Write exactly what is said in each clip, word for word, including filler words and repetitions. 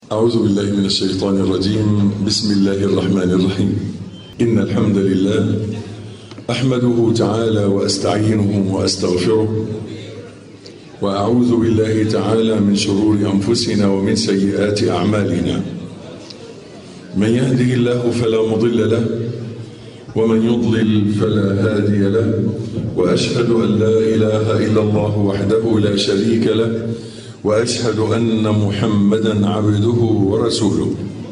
أعوذ بالله من الشيطان الرجيم. بسم الله الرحمن الرحيم. إن الحمد لله أحمده تعالى وأستعينه وأستغفره، وأعوذ بالله تعالى من شرور أنفسنا ومن سيئات أعمالنا. من يهده الله فلا مضل له، ومن يضلل فلا هادي له، وأشهد أن لا إله إلا الله وحده لا شريك له، وأشهد أن محمدا عبده ورسوله.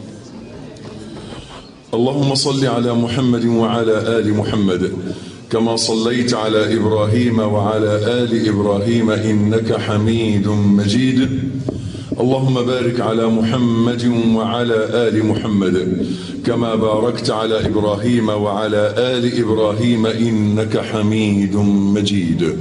اللهم صل على محمد وعلى آل محمد كما صليت على إبراهيم وعلى آل إبراهيم إنك حميد مجيد. اللهم بارك على محمد وعلى آل محمد كما باركت على إبراهيم وعلى آل إبراهيم إنك حميد مجيد.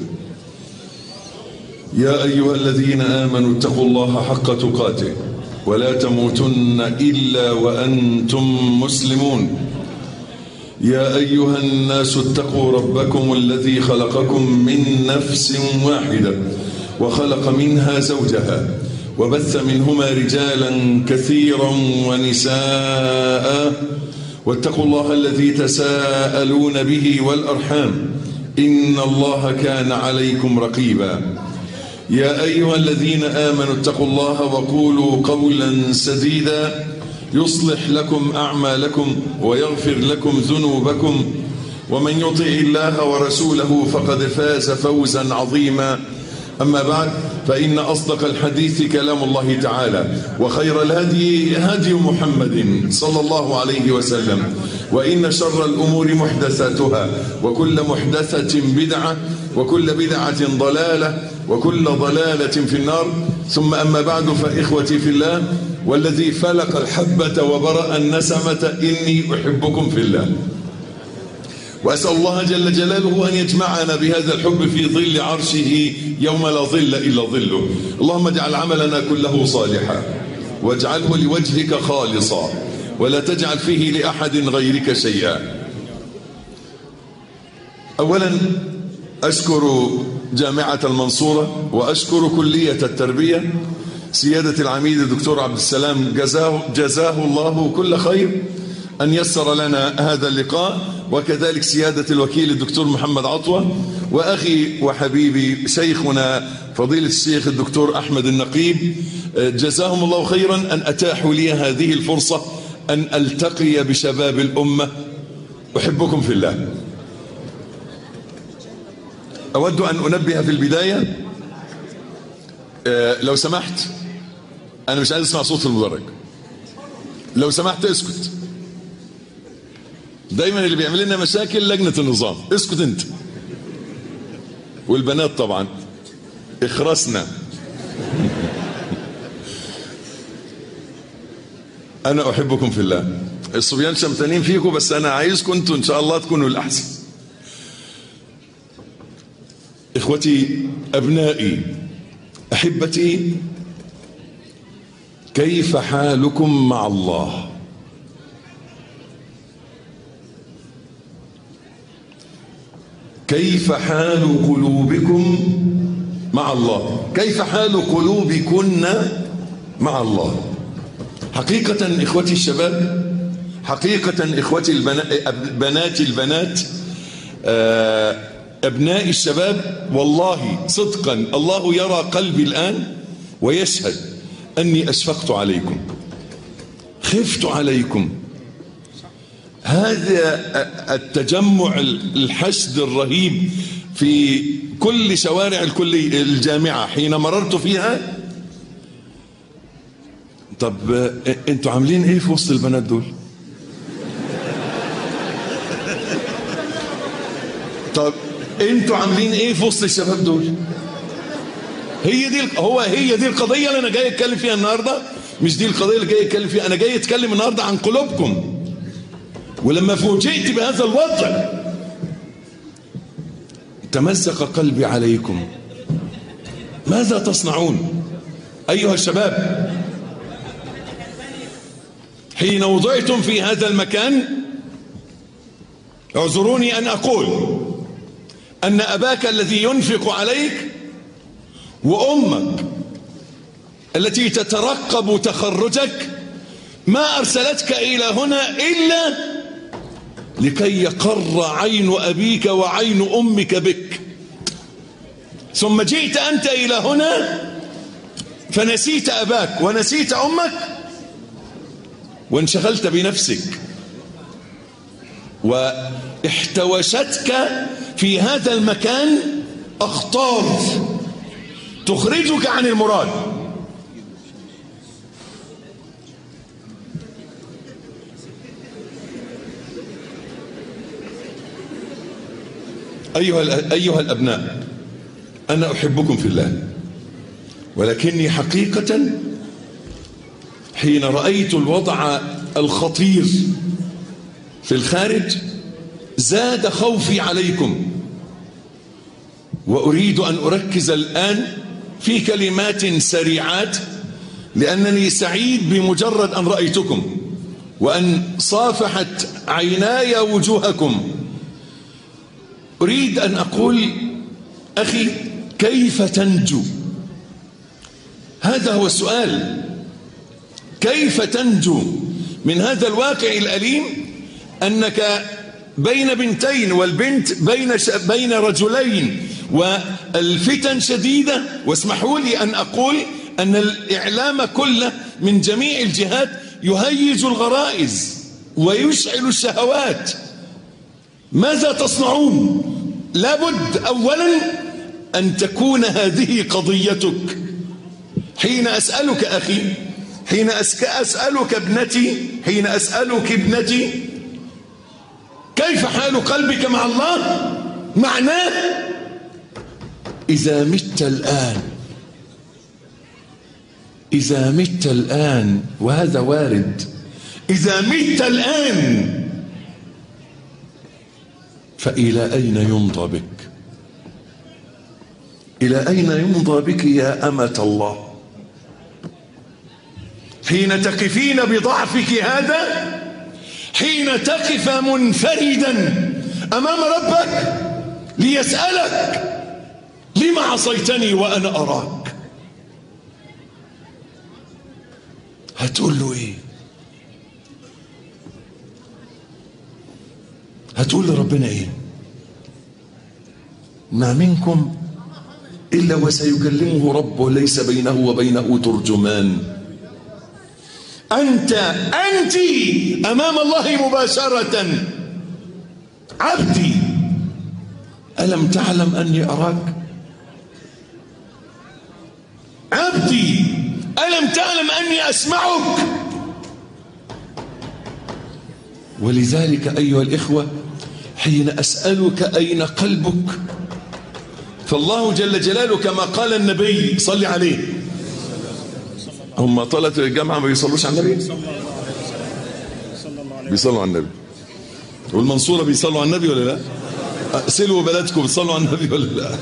يا أيها الذين آمنوا اتقوا الله حق تقاته ولا تموتن إلا وأنتم مسلمون. يا أيها الناس اتقوا ربكم الذي خلقكم من نفس واحدة وخلق منها زوجها وبث منهما رجالا كثيرا ونساء، واتقوا الله الذي تساءلون به والأرحام إن الله كان عليكم رقيبا. يا أيها الذين آمنوا اتقوا الله وقولوا قولا سديدا يصلح لكم أعمالكم ويغفر لكم ذنوبكم، ومن يطع الله ورسوله فقد فاز فوزا عظيما. أما بعد، فإن أصدق الحديث كلام الله تعالى، وخير الهدي هدي محمد صلى الله عليه وسلم، وإن شر الأمور محدثاتها، وكل محدثة بدعة، وكل بدعة ضلالة، وكل ضلالة في النار. ثم أما بعد، فإخوتي في الله والذي فلق الحبة وبرأ النسمة إني أحبكم في الله، وأسأل الله جل جلاله أن يجمعنا بهذا الحب في ظل عرشه يوم لا ظل إلا ظله. اللهم اجعل عملنا كله صالحا، واجعله لوجهك خالصا، ولا تجعل فيه لأحد غيرك شيئا. أولا أشكر جامعة المنصورة، وأشكر كلية التربية، سيادة العميد الدكتور عبد السلام جزاه, جزاه الله كل خير أن يسر لنا هذا اللقاء، وكذلك سيادة الوكيل الدكتور محمد عطوة، وأخي وحبيبي شيخنا فضيلة الشيخ الدكتور أحمد النقيب، جزاهم الله خيرا أن أتاحوا لي هذه الفرصة أن ألتقي بشباب الأمة. أحبكم في الله. أود أن أنبه في البداية، لو سمحت، أنا مش عايز أسمع صوت المدرج، لو سمحت اسكت. دايما اللي بيعمل لنا مشاكل لجنة النظام. اسكت انت والبنات طبعا، اخرسنا. انا احبكم في الله. الصبيان شمتانين فيكم، بس انا عايزكم انتوا ان شاء الله تكونوا الاحسن. اخوتي، ابنائي، احبتي، كيف حالكم مع الله؟ كيف حال قلوبكم مع الله؟ كيف حال قلوبكن مع الله؟ حقيقة إخوتي الشباب، حقيقة إخوتي البنات البنات أبناء الشباب، والله صدقا الله يرى قلبي الآن ويشهد أني أشفقت عليكم، خفت عليكم. هذا التجمع الحشد الرهيب في كل شوارع الكلية الجامعة حين مررت فيها. طب انتوا عاملين ايه في وسط البنات دول؟ طب انتوا عاملين ايه في وسط الشباب دول؟ هي دي هو هي دي القضية اللي انا جاي اتكلم فيها النهارده. مش دي القضية اللي جاي اتكلم فيها، انا جاي اتكلم النهارده عن قلوبكم. ولما فوجئت بهذا الوضع تمزق قلبي عليكم. ماذا تصنعون أيها الشباب حين وضعتم في هذا المكان؟ اعذروني أن أقول أن أباك الذي ينفق عليك وأمك التي تترقب تخرجك ما أرسلتك إلى هنا إلا لكي يقر عين أبيك وعين أمك بك، ثم جئت أنت إلى هنا فنسيت أباك ونسيت أمك وانشغلت بنفسك، واحتوشتك في هذا المكان أخطار تخرجك عن المراد. أيها أيها الأبناء، أنا أحبكم في الله، ولكني حقيقة حين رأيت الوضع الخطير في الخارج زاد خوفي عليكم، وأريد أن أركز الآن في كلمات سريعات، لأنني سعيد بمجرد أن رأيتكم وأن صافحت عيناي وجوهكم. أريد أن أقول أخي كيف تنجو؟ هذا هو السؤال، كيف تنجو من هذا الواقع الأليم أنك بين بنتين، والبنت بين بين رجلين، والفتن شديدة. واسمحوا لي أن أقول أن الإعلام كله من جميع الجهات يهيج الغرائز ويشعل الشهوات. ماذا تصنعون؟ لابد أولا أن تكون هذه قضيتك. حين أسألك أخي، حين أسألك ابنتي، حين أسألك ابنتي كيف حال قلبك مع الله، معناه إذا مت الآن، إذا مت الآن، وهذا وارد، إذا مت الآن فإلى أين يمضى بك؟ إلى أين يمضى بك يا أمة الله؟ حين تقفين بضعفك هذا، حين تقف منفردا أمام ربك ليسألك لما عصيتني وأنا أراك، هتقول له إيه؟ هتقول لربنا إيه؟ ما منكم إلا وسيكلمه ربه ليس بينه وبينه ترجمان. أنت أنت أمام الله مباشرة. عبدي ألم تعلم أني أراك؟ عبدي ألم تعلم أني أسمعك؟ ولذلك أيها الإخوة حين أسألك أين قلبك، فالله جل جلاله كما قال النبي صلى عليه، هم طلعت الجامعة ما بيصلوش على النبي؟ بيصلوا على النبي. والمنصورة بيصلوا على النبي ولا لا؟ سلوا بلدكم بيصلوا على النبي ولا لا؟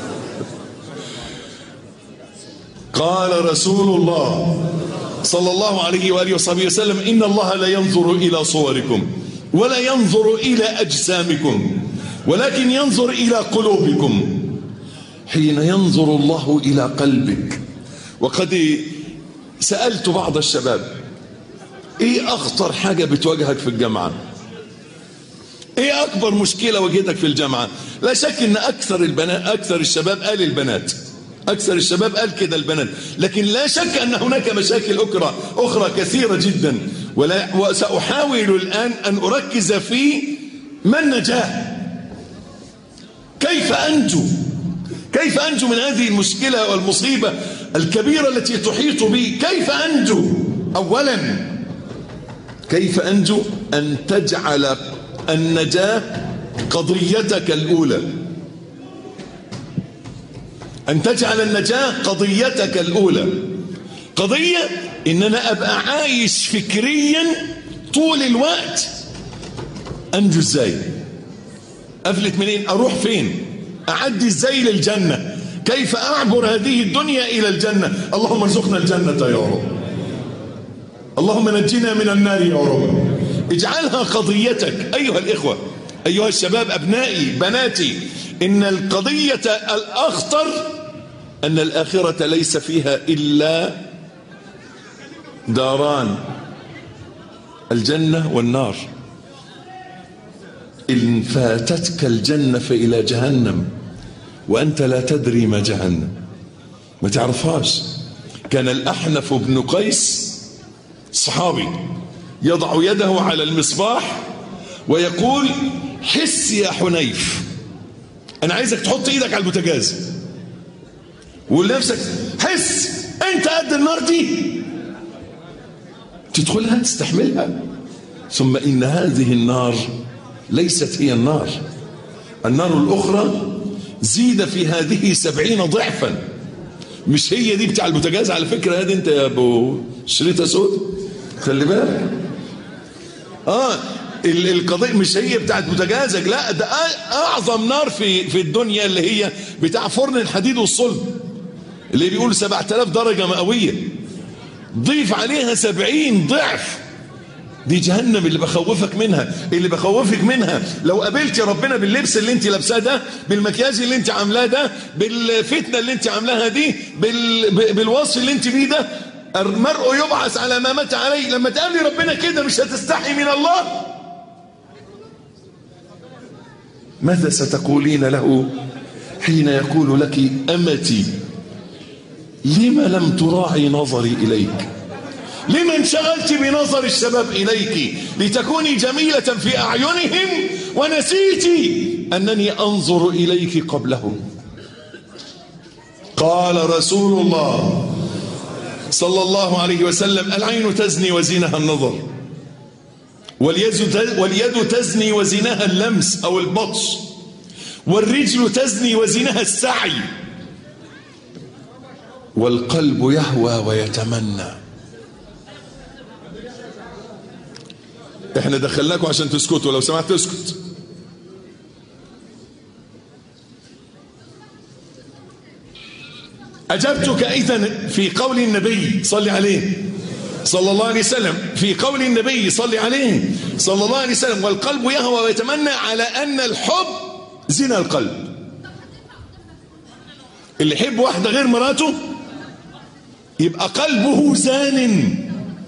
قال رسول الله صلى الله عليه وآله وصحبه وسلم: إن الله لا ينظر إلى صوركم ولا ينظر إلى أجسامكم ولكن ينظر إلى قلوبكم. حين ينظر الله إلى قلبك. وقد سألت بعض الشباب: إيه أخطر حاجة بتواجهك في الجامعة؟ إيه أكبر مشكلة واجهتك في الجامعة؟ لا شك أن أكثر البنات، أكثر الشباب قال البنات، أكثر الشباب قال كده البنات، لكن لا شك أن هناك مشاكل أخرى أخرى كثيرة جدا. ولا وسأحاول الآن أن أركز في ما النجاة. كيف أنجو؟ كيف أنجو من هذه المشكلة والمصيبة الكبيرة التي تحيط بي؟ كيف أنجو؟ أولا كيف أنجو؟ أن تجعل النجاة قضيتك الأولى. أن تجعل النجاة قضيتك الأولى. قضية إن أنا أبقى عايش فكريا طول الوقت. أنجو إزاي؟ أفلت منين؟ أروح فين؟ أعدي إزاي للجنة؟ كيف أعبر هذه الدنيا إلى الجنة؟ اللهم ارزقنا الجنة يا رب، اللهم نجينا من النار يا رب. اجعلها قضيتك أيها الإخوة، أيها الشباب، أبنائي بناتي. إن القضية الأخطر أن الآخرة ليس فيها إلا داران، الجنة والنار. إن فاتتك الجنة فإلى جهنم وأنت لا تدري ما جهنم، ما تعرفهاش. كان الأحنف بن قيس صحابي يضع يده على المصباح ويقول: حس يا حنيف، أنا عايزك تحط إيدك على البوتاجاز وقول لنفسك حس أنت قد النار دي، تدخلها تستحملها. ثم إن هذه النار ليست هي النار، النار الأخرى زيد في هذه سبعين ضعفا. مش هي دي بتاع البوتاجاز على فكرة، هذه انت يا ابو شريطة سود خلي بالك. اه القضية مش هي بتاعت بوتاجازك، لا ده اعظم نار في في الدنيا اللي هي بتاع فرن الحديد والصلب اللي بيقول سبعة آلاف درجة مئوية، ضيف عليها سبعين ضعف. دي جهنم اللي بخوفك منها، اللي بخوفك منها لو قابلت ربنا باللبس اللي انت لابساه ده، بالمكياج اللي انت عاملاه ده، بالفتنه اللي انت عاملاها دي، بال... بالوصف اللي انت فيه ده. المرء يبعث على ما مات عليه. لما تقابلي ربنا كده مش هتستحي من الله. ماذا ستقولين له حين يقول لك أمتي لما لم تراعي نظري إليك؟ لما انشغلت بنظر الشباب إليك لتكوني جميلة في أعينهم ونسيت أنني أنظر إليك قبلهم؟ قال رسول الله صلى الله عليه وسلم: العين تزني وزينها النظر، واليد تزني وزينها اللمس أو البطش، والرجل تزني وزينها السعي، والقلب يهوى ويتمنى. احنا دخلناكم عشان تسكتوا، لو سمحت تسكت. أجبتك إذن في قول النبي صلى عليه صلى الله عليه وسلم، في قول النبي صلى عليه صلى الله عليه وسلم: والقلب يهوى ويتمنى، على أن الحب زنا القلب. اللي يحب واحدة غير مراته يبقى قلبه زان.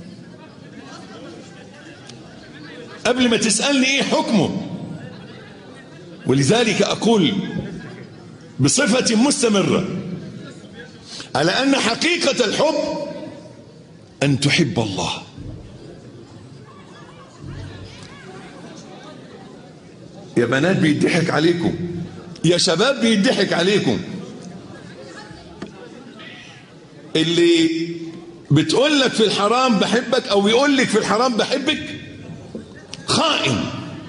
قبل ما تسألني ايه حكمه. ولذلك أقول بصفة مستمرة على أن حقيقة الحب أن تحب الله. يا بنات بيضحك عليكم، يا شباب بيضحك عليكم. اللي بتقول لك في الحرام بحبك أو يقول لك في الحرام بحبك خائن.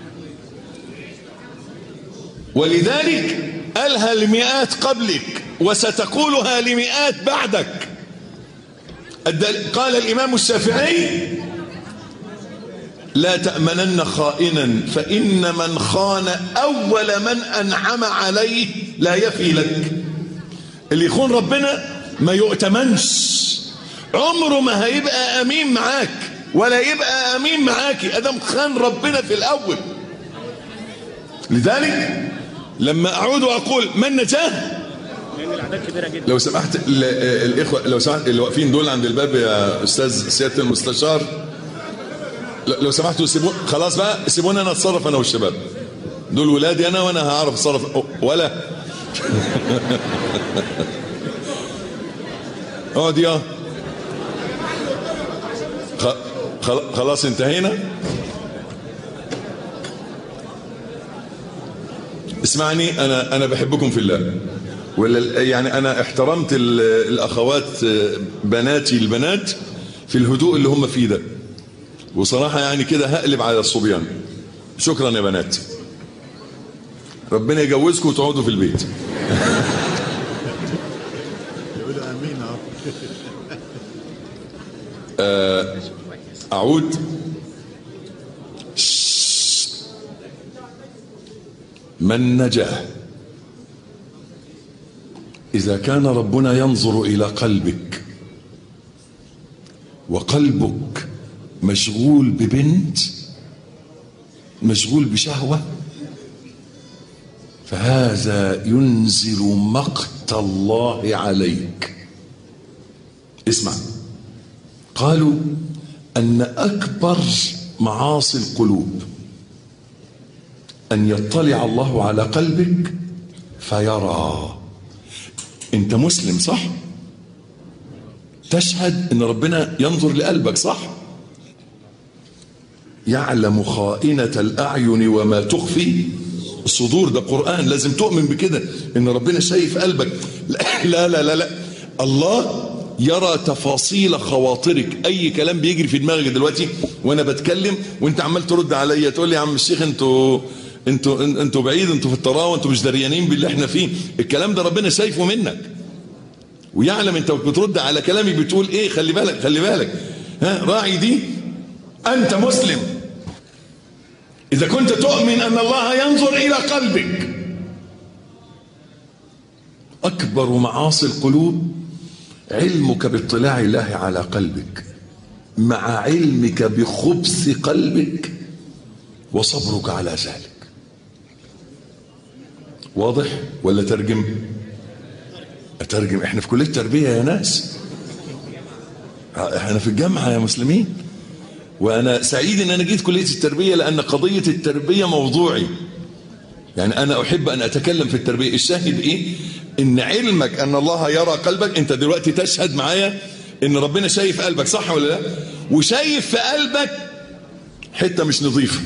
ولذلك قالها لمئات قبلك وستقولها لمئات بعدك. قال الإمام الشافعي: لا تأمنن خائنا فإن من خان أول من أنعم عليه لا يفي لك. اللي يخون ربنا ما يؤتمنش، عمره ما هيبقى أمين معاك ولا يبقى أمين معاكي أدم خان ربنا في الأول. لذلك لما أعود وأقول ما النجاة، لو سمحت الإخوة، لو سمحت اللي واقفين دول عند الباب يا أستاذ سيادة المستشار، لو سمحتوا سيبون، خلاص بقى سيبوني أنا أتصرف أنا والشباب دول ولادي أنا، وأنا هعرف أتصرف ولا اقعد يا خلاص انتهينا. اسمعني، انا انا بحبكم في الله، ولا يعني انا احترمت الاخوات بناتي البنات في الهدوء اللي هم فيه ده، وصراحه يعني كده هقلب على الصبيان. شكرا يا بنات، ربنا يجوزكم وتقعدوا في البيت. أعود. ما النجاة؟ إذا كان ربنا ينظر إلى قلبك وقلبك مشغول ببنت، مشغول بشهوة، فهذا ينزل مقت الله عليك. اسمع، قالوا أن أكبر معاصي القلوب أن يطلع الله على قلبك فيرى. أنت مسلم صح؟ تشهد أن ربنا ينظر لقلبك صح؟ يعلم خائنة الأعين وما تخفي الصدور. ده قرآن، لازم تؤمن بكده أن ربنا شايف قلبك. لا لا لا لا، الله يرى تفاصيل خواطرك. اي كلام بيجري في دماغك دلوقتي وانا بتكلم وانت عمال ترد عليا تقول لي يا عم الشيخ انتوا انتوا انتوا بعيد، انتوا في الطراوه، انتوا مش دريانين باللي احنا فيه. الكلام ده ربنا شايفه منك ويعلم انت بترد على كلامي بتقول ايه. خلي بالك خلي بالك، ها راعي دي. انت مسلم اذا كنت تؤمن ان الله ينظر الى قلبك. اكبر معاصي القلوب علمك باطلاع الله على قلبك مع علمك بخبث قلبك وصبرك على ذلك. واضح ولا ترجم؟ اترجم. احنا في كلية تربية يا ناس، احنا في الجامعة يا مسلمين. وانا سعيد ان انا جيت كلية التربية لان قضية التربية موضوعي، يعني انا احب ان اتكلم في التربية. الشاهد ايه؟ ان علمك ان الله يرى قلبك. انت دلوقتي تشهد معايا ان ربنا شايف قلبك صح ولا لا؟ وشايف في قلبك حتة مش نظيفة.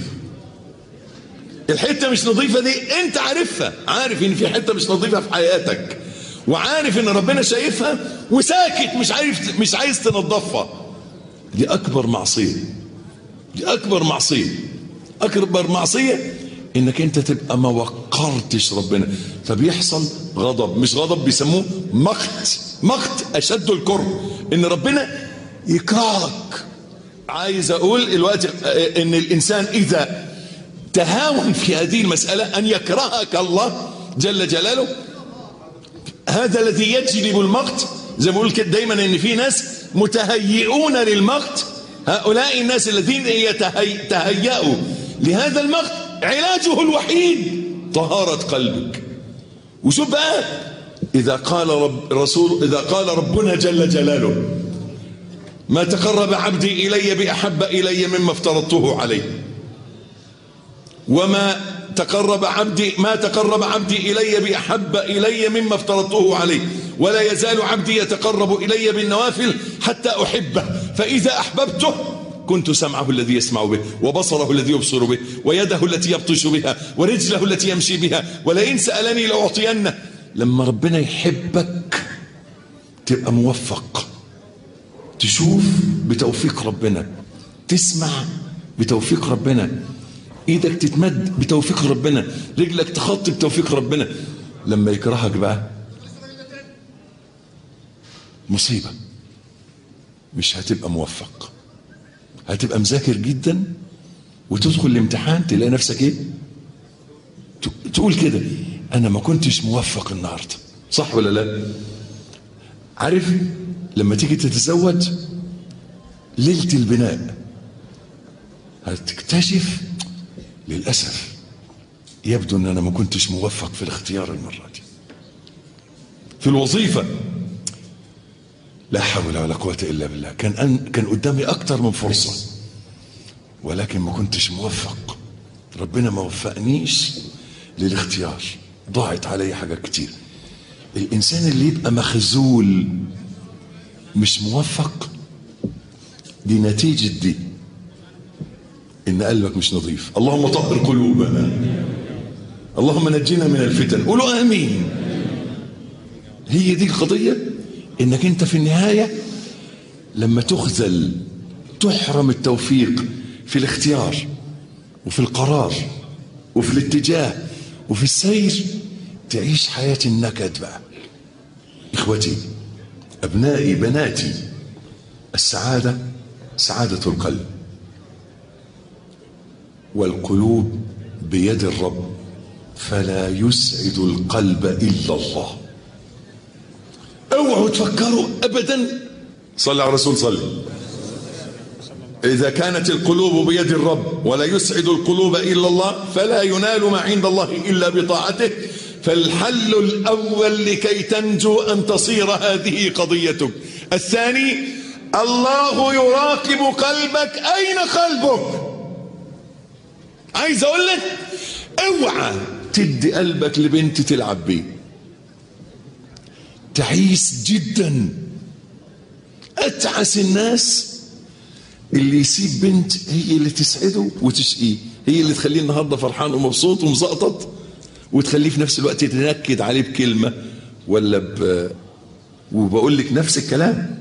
الحتة مش نظيفة دي انت عارفها، عارف ان في حتة مش نظيفة في حياتك وعارف ان ربنا شايفها وساكت، مش عارف، مش عايز تنظفها. دي اكبر معصية، دي اكبر معصية. اكبر معصية انك انت تبقى ما وقرتش ربنا، فبيحصل غضب. مش غضب، بيسموه مقت. مقت اشد الكره، ان ربنا يكرهك. عايز اقول الوقت ان الانسان اذا تهاون في هذه المسألة ان يكرهك الله جل جلاله، هذا الذي يجلب المقت. زي ما بقول كده دايما ان في ناس متهيئون للمقت. هؤلاء الناس الذين يتهيئوا لهذا المقت علاجه الوحيد طهارة قلبك. وشوف بقى، إذا قال رب رسول إذا قال ربنا جل جلاله ما تقرب عبدي إلي بأحب إلي مما افترضته عليه، وما تقرب عبدي ما تقرب عبدي إلي بأحب إلي مما افترضته عليه، ولا يزال عبدي يتقرب إلي بالنوافل حتى أحبه، فإذا أحببته كنت سمعه الذي يسمع به، وبصره الذي يبصر به، ويده التي يبطش بها، ورجله التي يمشي بها، ولئن سألني لأعطينه. لما ربنا يحبك تبقى موفق، تشوف بتوفيق ربنا، تسمع بتوفيق ربنا، ايدك تتمد بتوفيق ربنا، رجلك تخط بتوفيق ربنا. لما يكرهك بقى مصيبة، مش هتبقى موفق. هتبقى مذاكر جدا وتدخل الامتحان تلاقي نفسك ايه؟ تقول كده انا ما كنتش موفق النهارده، صح ولا لا؟ عارف لما تيجي تتزوج ليلة البناء هتكتشف للأسف يبدو ان انا ما كنتش موفق في الاختيار المرة دي. في الوظيفة لا حول ولا قوة إلا بالله، كان أن كان قدامي أكتر من فرصة ولكن ما كنتش موفق. ربنا ما وفقنيش للاختيار، ضاعت علي حاجات كتير. الإنسان اللي يبقى مخزول مش موفق دي نتيجة دي إن قلبك مش نظيف. اللهم طهر قلوبنا، اللهم نجينا من الفتن. قولوا آمين. هي دي القضية، انك انت في النهاية لما تخذل تحرم التوفيق في الاختيار وفي القرار وفي الاتجاه وفي السير، تعيش حياة النكد بقى. اخوتي، ابنائي، بناتي، السعادة سعادة القلب، والقلوب بيد الرب، فلا يسعد القلب إلا الله. اوعوا تفكروا ابدا، صلى على الرسول صلى. اذا كانت القلوب بيد الرب ولا يسعد القلوب الا الله فلا ينال ما عند الله الا بطاعته. فالحل الاول لكي تنجو ان تصير هذه قضيتك. الثاني الله يراقب قلبك. أين قلبك؟ عايز أقول لك اوعى تدي قلبك لبنت تلعب بيه. تعيس جدا. أتعس الناس اللي يسيب بنت هي اللي تسعده وتشقيه، هي اللي تخليه النهارده فرحان ومبسوط ومزقطط، وتخليه في نفس الوقت تنكد عليه بكلمة ولا ب... وبقول لك نفس الكلام.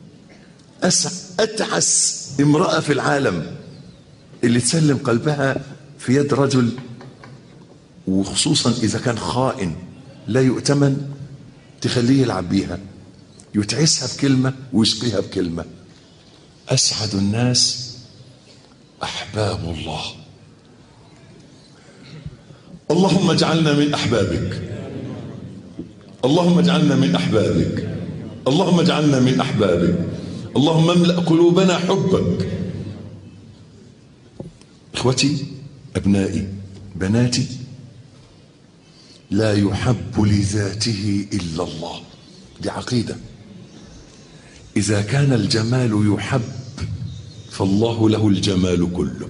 أتعس امرأة في العالم اللي تسلم قلبها في يد رجل، وخصوصا إذا كان خائن لا يؤتمن، تخليه يلعب بيها، يتعسها بكلمة ويشقيها بكلمة. أسعد الناس أحباب الله. اللهم اجعلنا من أحبابك، اللهم اجعلنا من أحبابك، اللهم اجعلنا من أحبابك، اللهم املأ قلوبنا حبك. إخوتي، أبنائي، بناتي، لا يحب لذاته إلا الله. دي عقيدة. إذا كان الجمال يحب فالله له الجمال كله،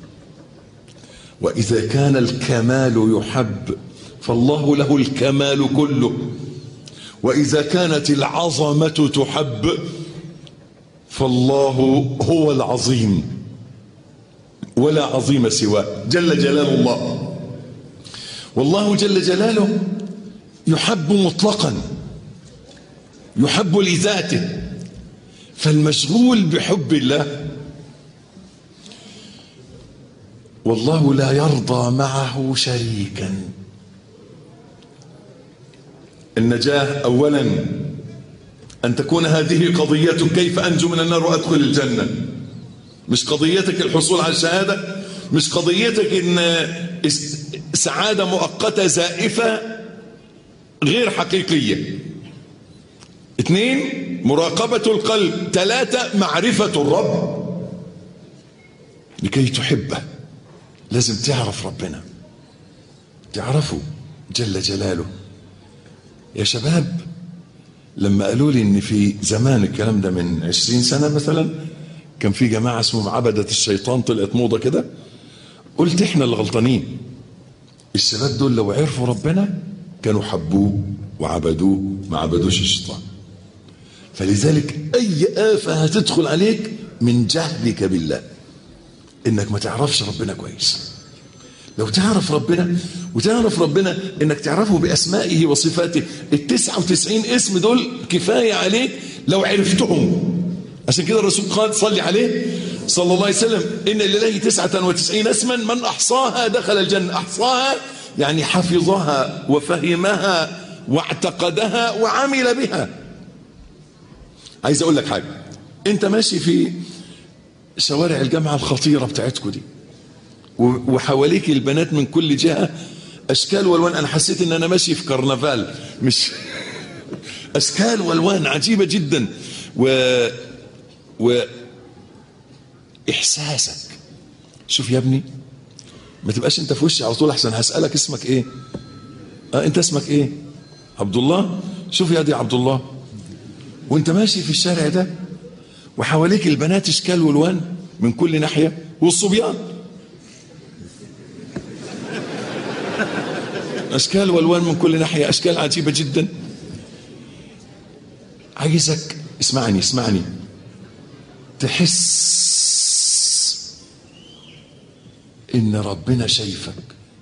وإذا كان الكمال يحب فالله له الكمال كله، وإذا كانت العظمة تحب فالله هو العظيم ولا عظيم سواه جل جلال الله. والله جل جلاله يحب مطلقا، يحب لذاته. فالمشغول بحب الله والله لا يرضى معه شريكا. النجاة أولا أن تكون هذه قضيتك، كيف أنجو من النار وأدخل الجنة. مش قضيتك الحصول على الشهادة، مش قضيتك إن سعادة مؤقتة زائفة غير حقيقية. اثنين، مراقبة القلب. ثلاثة، معرفة الرب. لكي تحبه لازم تعرف ربنا، تعرفه جل جلاله. يا شباب، لما قالوا لي ان في زمان، الكلام ده من عشرين سنة مثلا، كان في جماعة اسمهم عبدة الشيطان، طلعت موضة كده، قلت احنا اللي غلطانين. الشباب دول لو عرفوا ربنا كانوا حبوه وعبدوه، ما عبدوش الشيطان. فلذلك اي آفة هتدخل عليك من جهلك بالله، انك ما تعرفش ربنا كويس. لو تعرف ربنا، وتعرف ربنا انك تعرفه باسمائه وصفاته، التسعة وتسعين اسم دول كفاية عليك لو عرفتهم. عشان كده الرسول قال صلي عليه صلى الله عليه وسلم: ان لله تسعة وتسعين اسما من احصاها دخل الجنة. احصاها يعني حفظها وفهمها واعتقدها وعمل بها. عايز اقول لك حاجة، انت ماشي في شوارع الجامعة الخطيرة بتاعتكم دي، وحواليك البنات من كل جهة، اشكال والوان. انا حسيت ان انا ماشي في كرنفال، مش اشكال والوان عجيبة جدا. و واحساسك، شوف يا ابني، ما تبقاش انت في وشي على طول، احسن هسألك اسمك ايه؟ اه انت اسمك ايه؟ عبد الله. شوف يا دي عبد الله، وانت ماشي في الشارع ده وحواليك البنات اشكال والوان من كل ناحية، والصبيان اشكال والوان من كل ناحية، اشكال عجيبة جدا. عايزك اسمعني اسمعني تحس ان ربنا شايفك.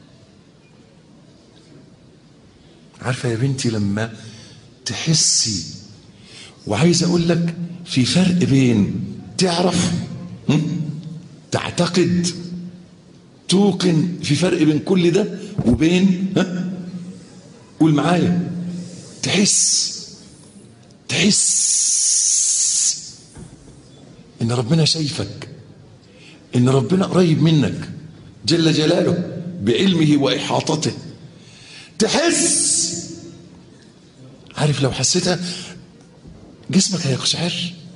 عارفة يا بنتي، لما تحسي، وعايز اقول لك في فرق بين تعرف، تعتقد، توقن، في فرق بين كل ده وبين، ها قول معايا، تحس تحس ان ربنا شايفك، ان ربنا قريب منك جل جلاله بعلمه واحاطته. تحس، عارف لو حسيتها جسمك هيقشعر.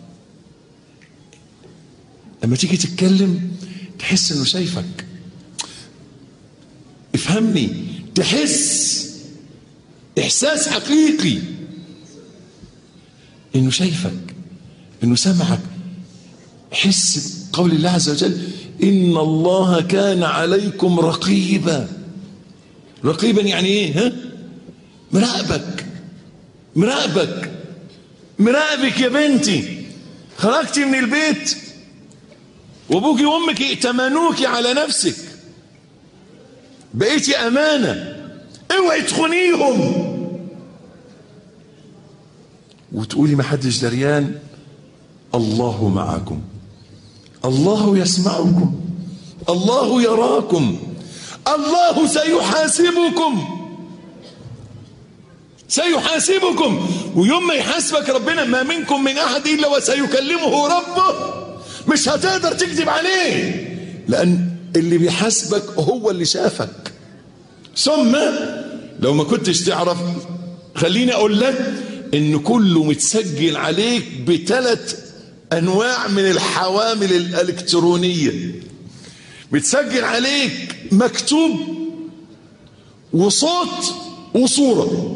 لما تيجي تتكلم تحس انه شايفك. افهمني، تحس احساس حقيقي انه شايفك، انه سمعك، حس قول الله عز وجل إن الله كان عليكم رقيبا. رقيبا يعني ايه؟ ها؟ مراقبك مراقبك مراقبك يا بنتي. خرجتي من البيت وابوكي وامك ائتمنوكي على نفسك، بقيتي امانه، اوعي تخونيهم وتقولي ما حدش دريان. الله معكم، الله يسمعكم، الله يراكم، الله سيحاسبكم سيحاسبكم. ويوم ما يحاسبك ربنا ما منكم من احد الا وسيكلمه ربه. مش هتقدر تكذب عليه لان اللي بيحاسبك هو اللي شافك. ثم لو ما كنتش تعرف خليني اقول لك ان كله متسجل عليك بثلاث انواع من الحوامل الالكترونيه. متسجل عليك مكتوب وصوت وصوره.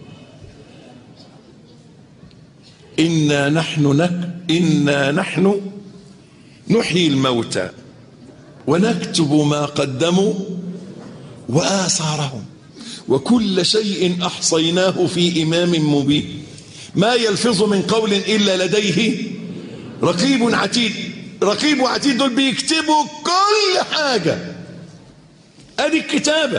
إنا نحن نك إنا نحن نحيي الموتى ونكتب ما قدموا وآثارهم وكل شيء أحصيناه في إمام مبين ما يلفظ من قول إلا لديه رقيب عتيد. رقيب وعتيد دول بيكتبوا كل حاجة. أدي الكتابة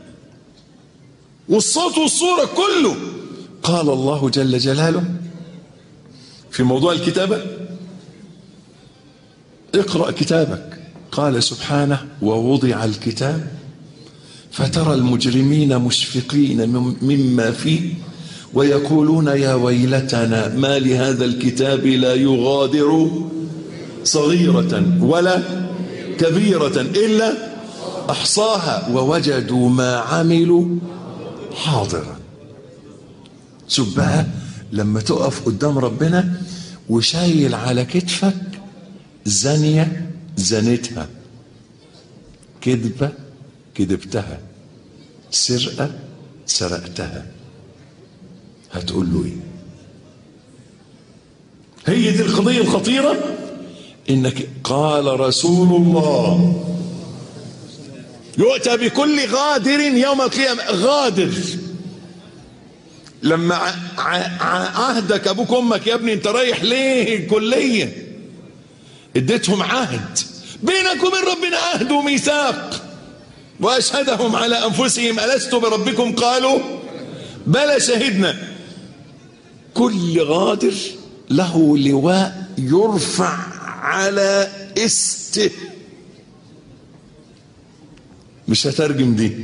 والصوت والصورة كله. قال الله جل جلاله في موضوع الكتابة اقرأ كتابك. قال سبحانه ووضع الكتاب فترى المجرمين مشفقين مما فيه ويقولون يا ويلتنا ما لهذا الكتاب لا يغادر صغيرة ولا كبيرة إلا أحصاها ووجدوا ما عملوا حاضرا. شوف بقى لما تقف قدام ربنا وشايل على كتفك زانية زنتها، كذبة كذبتها، سرقة سرقتها، هتقول له ايه؟ هي دي القضية الخطيرة. انك قال رسول الله يؤتى بكل غادر يوم القيامة. غادر لما عهدك ابوك امك يا ابني انت رايح ليه الكلية اديتهم عهد بينك وبين ربنا، عهد وميثاق. واشهدهم على انفسهم الست بربكم قالوا بلى شهدنا. كل غادر له لواء يرفع على استه. مش هترجم دي.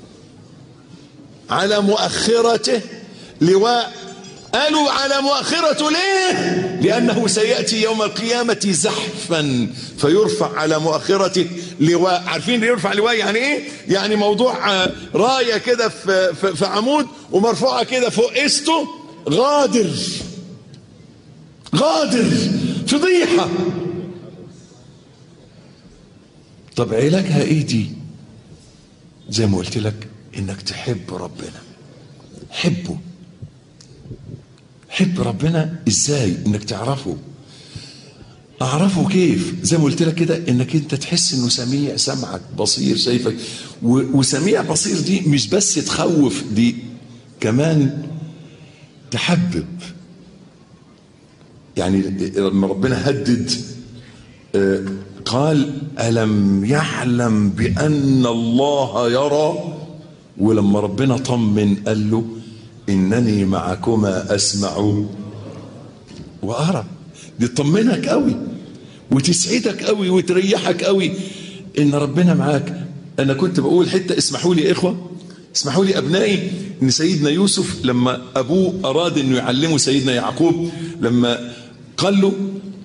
على مؤخرته لواء. قالوا على مؤخرته ليه؟ لأنه سيأتي يوم القيامة زحفا فيرفع على مؤخرته لواء. عارفين يرفع لواء يعني ايه؟ يعني موضوع راية كده في, في, في عمود ومرفوعة كده فوق استه. غادر غادر فضيحة. طب علاجها ايه دي؟ زي ما قلت لك انك تحب ربنا. حبه. حب ربنا ازاي؟ انك تعرفه. اعرفه كيف؟ زي ما قلت لك كده انك انت تحس انه سميع، سمعك، بصير، شايفك. وسميع بصير دي مش بس تخوف، دي كمان تحبب. يعني لما ربنا هدد قال ألم يعلم بأن الله يرى، ولما ربنا طمن قال له إنني معكما أسمع وأرى. دي تطمنك قوي وتسعدك قوي وتريحك قوي إن ربنا معاك. أنا كنت بقول حتة، اسمحوا لي يا إخوة، اسمحوا لي أبنائي، إن سيدنا يوسف لما أبوه أراد إنه يعلمه سيدنا يعقوب، لما قال له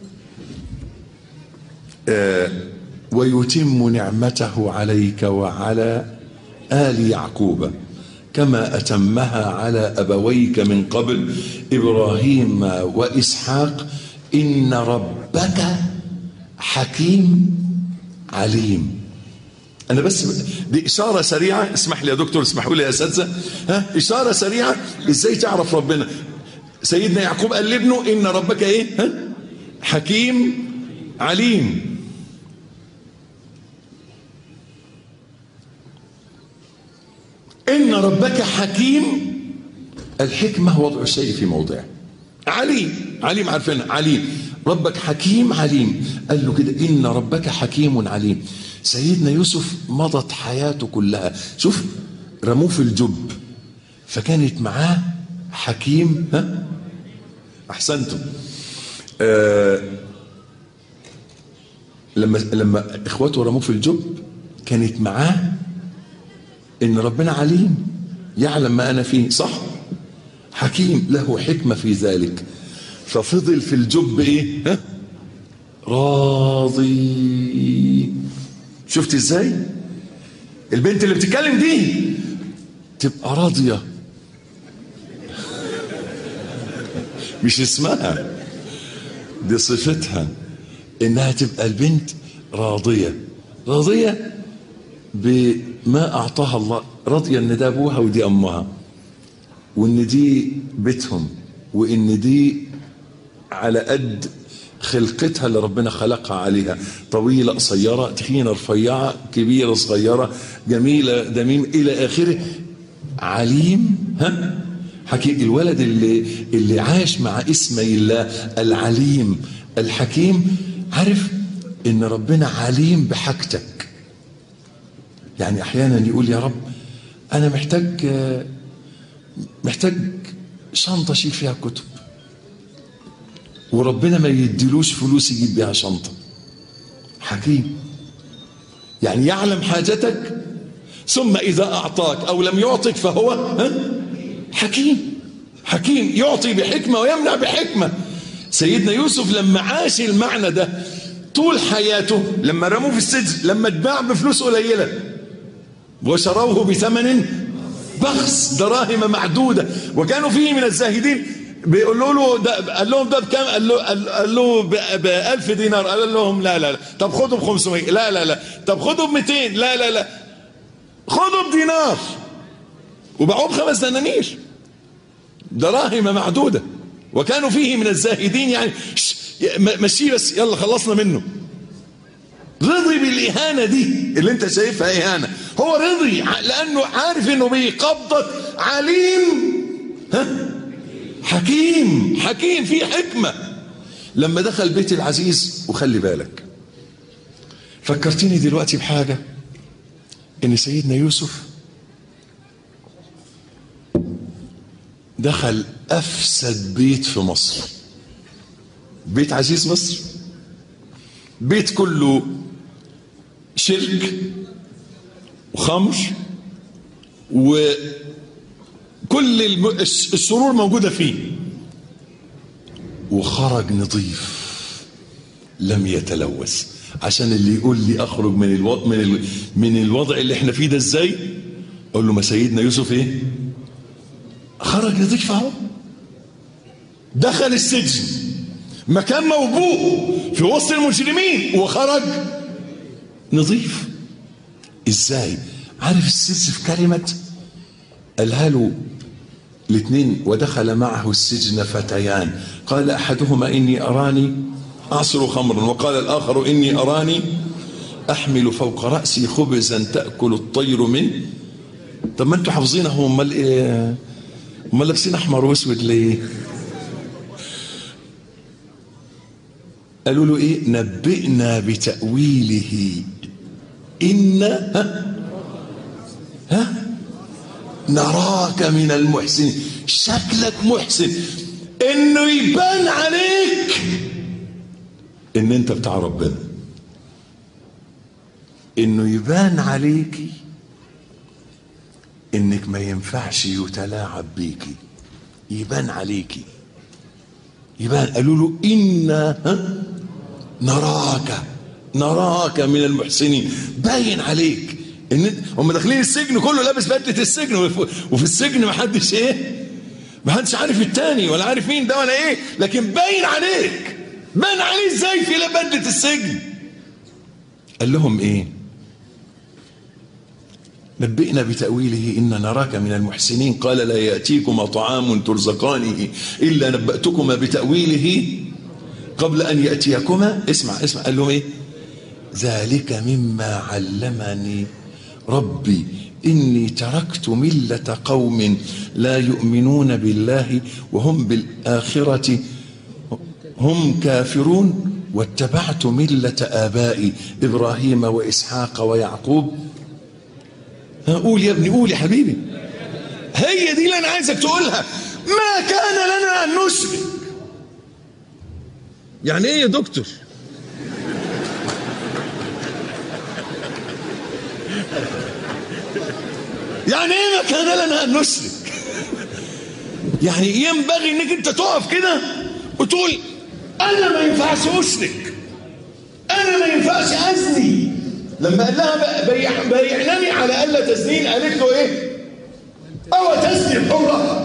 آه ويتم نعمته عليك وعلى آل يعقوب كما أتمها على أبويك من قبل إبراهيم وإسحاق إن ربك حكيم عليم. أنا بس دي إشارة سريعة، اسمح لي يا دكتور، اسمحوا لي يا أساتذة، ها إشارة سريعة إزاي تعرف ربنا. سيدنا يعقوب قال لابنه إن ربك إيه؟ ها؟ حكيم عليم. إن ربك حكيم، الحكمة وضع الشيء في موضعه. عليم، عليم عارفين عليم، ربك حكيم عليم. قال له كده إن ربك حكيم عليم. سيدنا يوسف مضت حياته كلها، شوف رموه في الجب فكانت معاه حكيم. ها أحسنتم. آه لما لما إخواته رموه في الجب كانت معاه إن ربنا عليم يعلم ما أنا فيه، صح؟ حكيم له حكمة في ذلك. ففضل في الجب إيه؟ ها؟ راضي. شفت إزاي؟ البنت اللي بتتكلم دي تبقى راضية، مش اسمها، دي صفتها، إنها تبقى البنت راضية. راضية بما أعطاها الله، راضية إن ده أبوها ودي أمها، وإن دي بيتهم، وإن دي على قد خلقتها اللي ربنا خلقها عليها، طويلة قصيرة، تخينة رفيعة، كبيرة صغيرة، جميلة دميم إلى آخره. عليم ها حكيم. الولد اللي اللي عاش مع اسمي الله العليم الحكيم عارف إن ربنا عليم بحاجتك. يعني أحيانا يقول يا رب أنا محتاج محتاج شنطة أشيل فيها كتب، وربنا ما يديلوش فلوس يجيب بيها شنطة. حكيم يعني يعلم حاجتك، ثم إذا أعطاك أو لم يعطك فهو ها حكيم. حكيم يعطي بحكمة ويمنع بحكمة. سيدنا يوسف لما عاش المعنى ده طول حياته، لما رموه في السجن، لما اتباع بفلوس قليلة وشروه بثمن بخس دراهم معدودة وكانوا فيه من الزاهدين، بيقولوا له ده، قال لهم ده بكام؟ قال له قال له بألف دينار. قال لهم لا لا لا. طب خدوا بخمسمائة. لا لا لا. طب خدوا بمئتين. لا لا لا. خدوا بدينار. وباعوه بخمس دنانير دراهم معدودة وكانوا فيه من الزاهدين. يعني مشي بس يلا خلصنا منه. رضي بالإهانة دي اللي انت شايفها إهانة، هو رضي لأنه عارف انه بيقبضك عليم ها حكيم. حكيم فيه حكمة. لما دخل بيت العزيز، وخلي بالك فكرتني دلوقتي بحاجة، ان سيدنا يوسف دخل أفسد بيت في مصر، بيت عزيز مصر، بيت كله شرك وخمر وكل الشرور موجودة فيه، وخرج نظيف لم يتلوث. عشان اللي يقول لي اخرج من الوضع من ال... من الوضع اللي احنا فيه ده ازاي، اقول له ما سيدنا يوسف ايه خرج نظيف اهو. دخل السجن مكان موبوء في وسط المجرمين وخرج نظيف. ازاي؟ عارف السجن في كلمة قالها له الاثنين، ودخل معه السجن فتيان قال احدهما اني اراني اعصر خمرا وقال الاخر اني اراني احمل فوق راسي خبزا تاكل الطير منه. طب ما انتوا حافظينه، امال ايه؟ امال لابسين احمر واسود ليه؟ قالوا له ايه؟ نبئنا بتاويله ان ها ها نراك من المحسنين. شكلك محسن، انه يبان عليك ان انت بتاع ربنا، انه يبان عليكي انك ما ينفعش يتلاعب بيكي، يبان عليكي، يبان. قالوا له إنا نراك نراك من المحسنين، باين عليك ان هم داخلين السجن كله لابس بدلة السجن، وفي السجن ما حدش ايه، ما حدش عارف التاني ولا عارف مين ده ولا ايه، لكن باين عليك. باين عليه ازاي في بدلة السجن؟ قال لهم ايه؟ نبئنا بتأويله إن نراك من المحسنين قال لا يأتيكما طعام ترزقانه إلا نبأتكما بتأويله قبل أن يأتيكما. اسمع اسمع، قال لهم إيه؟ ذلك مما علمني ربي إني تركت ملة قوم لا يؤمنون بالله وهم بالآخرة هم كافرون واتبعت ملة آبائي إبراهيم وإسحاق ويعقوب. قول يا ابني، قول يا حبيبي. هي دي اللي أنا عايزك تقولها. ما كان لنا أن نشرك. يعني إيه يا دكتور؟ يعني ايه ما كان لنا ان نشرك؟ يعني ينبغي انك انت تقف كده وتقول انا ما ينفعش اشرك، انا ما ينفعش ازني. لما قال لها بايعنني على الا تزنين قالت له ايه؟ او تزني الحرة.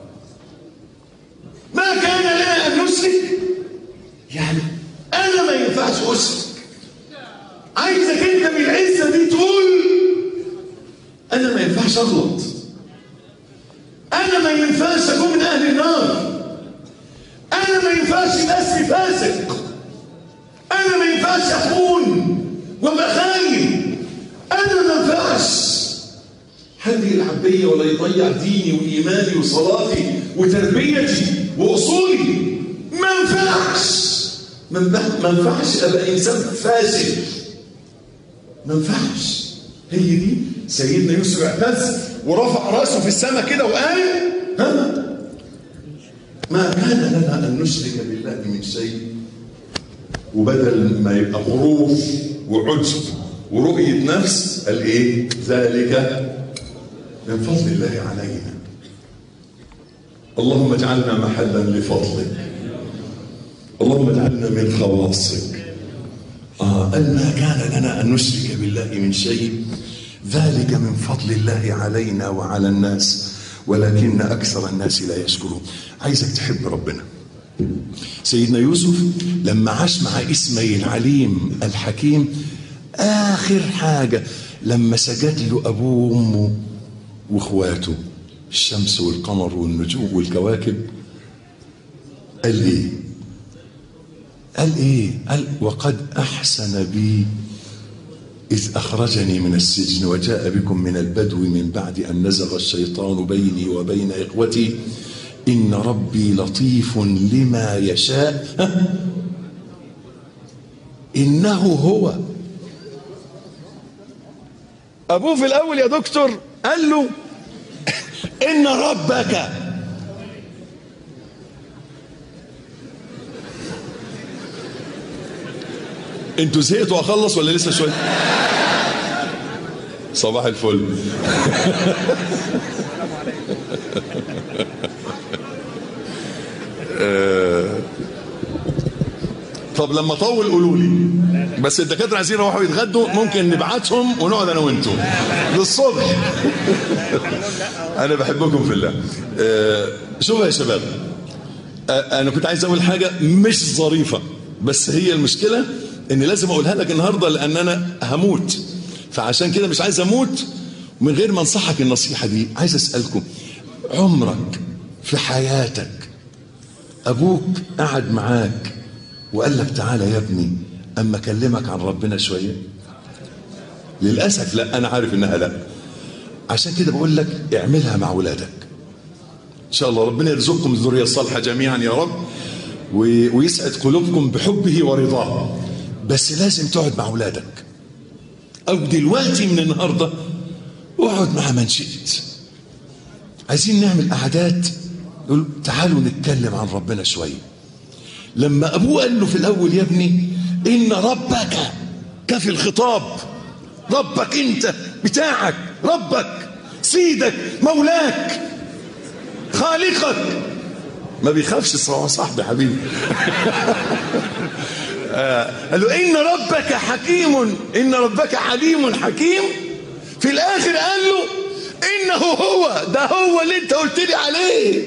ما كان لنا ان نشرك يعني انا ما ينفعش اشرك. عايزك انت بالعزه دي تقول أنا ما ينفعش أغلط، أنا ما ينفعش أكون من أهل النار، أنا ما ينفعش أسري فاسق، أنا ما ينفعش أخون ومخاين، أنا ما ينفعش حد يلعب بيا ولا يضيع ديني وإيماني وصلاتي وتربيتي وأصولي. ما ينفعش ما ينفعش أبقى إنسان فاسد، ما ينفعش. هي دي سيدنا يوسف اعتز ورفع راسه في السماء كده وقال ها ما كان لنا ان نشرك بالله من شيء. وبدل ما يبقى غرور وعجب ورؤيه نفس قال ايه؟ ذلك من فضل الله علينا. اللهم اجعلنا محلا لفضلك، اللهم اجعلنا من خواصك. آه قال ما كان لنا أن نشرك بالله من شيء، ذلك من فضل الله علينا وعلى الناس ولكن أكثر الناس لا يشكرون. عايزك تحب ربنا. سيدنا يوسف لما عاش مع إسماعيل العليم الحكيم، آخر حاجة لما سجد له أبوه وأمه وإخواته الشمس والقمر والنجوم والكواكب، قال إيه؟ قال إيه؟ قال وقد أحسن بي إذ أخرجني من السجن وجاء بكم من البدو من بعد أن نزغ الشيطان بيني وبين إخوتي إن ربي لطيف لما يشاء إنه هو. أبوه في الأول يا دكتور قال له إن ربك انتوا زهقتوا اخلص ولا لسه شويه؟ صباح الفل. طب لما اطول قولوا لي، بس الدكاتره عايزين يروحوا يتغدوا، ممكن نبعتهم ونقعد انا وانتم للصبح. انا بحبكم في الله. شوفوا يا شباب، انا كنت عايز اقول حاجه مش ظريفه، بس هي المشكله ان لازم اقولها لك النهارده لان انا هموت، فعشان كده مش عايز اموت من غير ما انصحك النصيحه دي. عايز اسالكم، عمرك في حياتك ابوك قعد معاك وقال لك تعالى يا ابني اما اكلمك عن ربنا شويه؟ للاسف لا، انا عارف انها لا. عشان كده بقول لك اعملها مع ولادك ان شاء الله. ربنا يرزقكم الذريه الصالحه جميعا يا رب، ويسعد قلوبكم بحبه ورضاه. بس لازم تقعد مع ولادك، او دلوقتي من النهارده اقعد مع من شئت. عايزين نعمل قعدات نقول تعالوا نتكلم عن ربنا شويه. لما ابوه قال له في الاول يا ابني ان ربك، كفي الخطاب، ربك انت بتاعك، ربك سيدك مولاك خالقك، ما بيخافش صاحبي حبيبي. قال له إن ربك حكيم، إن ربك عليم حكيم. في الآخر قال له إنه هو، ده هو اللي أنت قلت لي عليه.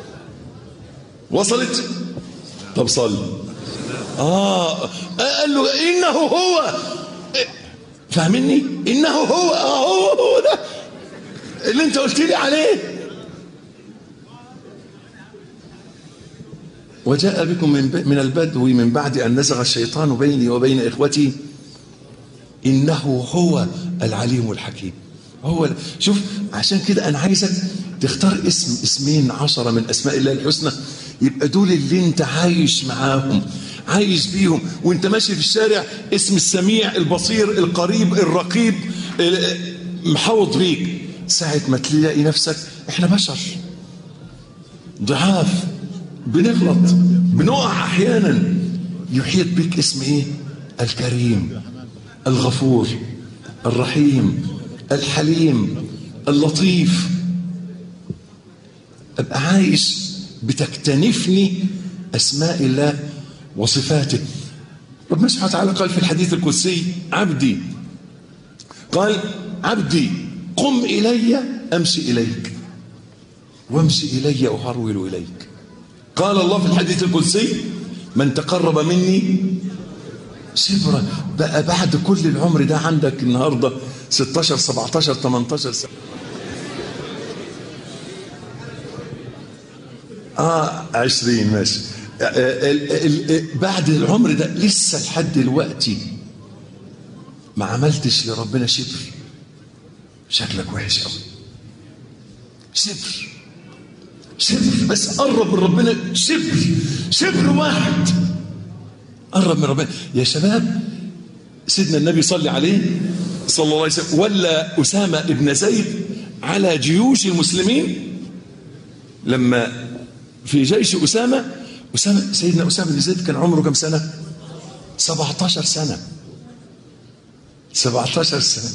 وصلت؟ طب صل. آه قال له إنه هو، فاهمني؟ إنه هو، آه هو هو ده اللي أنت قلت لي عليه. وجاء بكم من من البدو من بعد أن نزغ الشيطان بيني وبين إخوتي إنه هو العليم الحكيم. هو شوف، عشان كده أنا عايزك تختار اسم اسمين عشرة من أسماء الله الحسنى، يبقى دول اللي انت عايش معاهم، عايش بيهم وانت ماشي في الشارع. اسم السميع البصير القريب الرقيب محوط بيك. ساعة ما تلاقي نفسك، احنا بشر ضعاف، بنغلط، بنقع احيانا، يحيط بك اسم ايه؟ الكريم، الغفور، الرحيم، الحليم، اللطيف. ابقى عايش بتكتنفني اسماء الله وصفاته. ربنا سبحانه وتعالى قال في الحديث القدسي: عبدي، قال عبدي قم الي امشي اليك وامشي الي اهرول اليك. قال الله في الحديث القدسي: من تقرب مني شبرا. بقى بعد كل العمر ده عندك النهارده ستاشر سبعتاشر تمنتاشر سنه، اه عشرين ماشي، بعد العمر ده لسه لحد دلوقتي ما عملتش لربنا شبر، شكلك وحش قوي. شبر شبر بس قرب من ربنا، شبر شبر واحد قرب من ربنا. يا شباب، سيدنا النبي صلى عليه صلى الله عليه وسلم ولا أسامة ابن زيد على جيوش المسلمين. لما في جيش أسامة أسامة سيدنا أسامة بن زيد كان عمره كم سنة؟ سبعتاشر سنة. سبعتاشر سنة.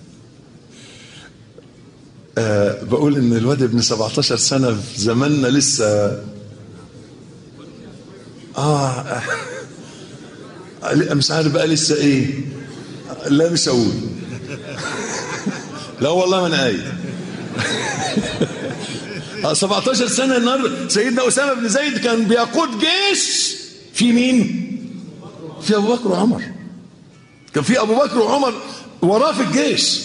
أه بقول إن الواد ابن سبعتاشر سنة في زماننا لسه آه مش عارف بقى لسه إيه. لا مش أقول لا والله ما أنا قايل. سبعتاشر سنة النهارده. سيدنا أسامة بن زيد كان بيقود جيش في مين؟ في أبو بكر وعمر. كان في أبو بكر وعمر وراه في الجيش.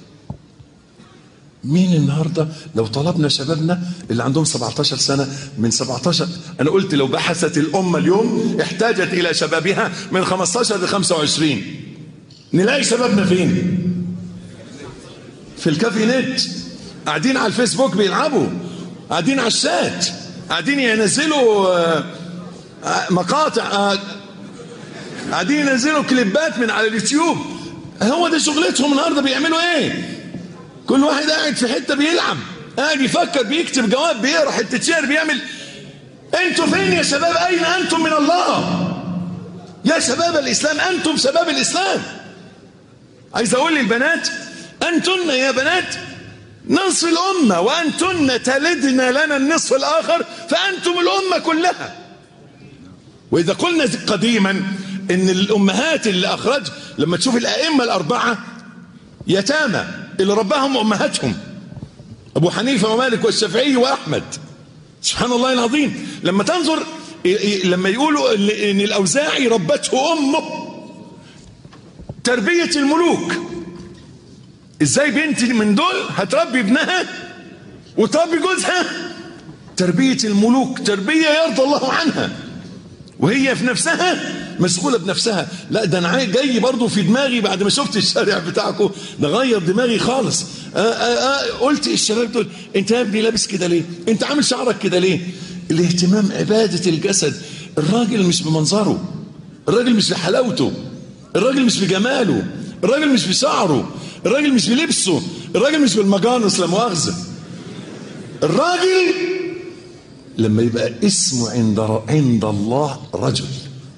مين النهارده لو طلبنا شبابنا اللي عندهم سبعتاشر سنة من سبعتاشر، أنا قلت لو بحثت الأمة اليوم احتاجت إلى شبابها من خمستاشر ل خمسة وعشرين، نلاقي شبابنا فين؟ في الكافي نت، قاعدين على الفيسبوك بيلعبوا، قاعدين على الشات، قاعدين ينزلوا مقاطع، قاعدين ينزلوا كليبات من على اليوتيوب. هو ده شغلتهم النهارده. بيعملوا ايه؟ كل واحد قاعد في حته بيلعب، قاعد يفكر، بيكتب جواب، بيقرا حته شعر، بيعمل. انتوا فين يا شباب؟ اين انتم من الله يا شباب الاسلام؟ انتم شباب الاسلام. عايز اقول للبنات: انتن يا بنات نصف الأمة، وأنتن تلدن لنا النصف الآخر، فأنتم الأمة كلها. وإذا قلنا قديما إن الأمهات اللي أخرج، لما تشوف الأئمة الأربعة يتامى اللي رباهم أمهاتهم، أبو حنيفة ومالك والشافعي وأحمد، سبحان الله العظيم. لما تنظر لما يقولوا إن الأوزاعي ربته أمه، تربية الملوك. ازاي بنت من دول هتربي ابنها وتربي جوزها؟ تربية الملوك، تربية يرضى الله عنها، وهي في نفسها مسؤولة بنفسها. لا ده انا جاي برضو في دماغي بعد ما شفت الشارع بتاعكم، ده غير دماغي خالص. آآ آآ قلت الشباب دول: انت يا ابني لابس كده ليه؟ انت عامل شعرك كده ليه؟ الاهتمام عبادة الجسد. الراجل مش بمنظره، الراجل مش بحلاوته، الراجل مش بجماله، الراجل مش بشعره، الراجل مش بلبسه، الراجل مش بالمجانس، لا مؤاخذة. الراجل لما يبقى اسمه عند عند الله رجل.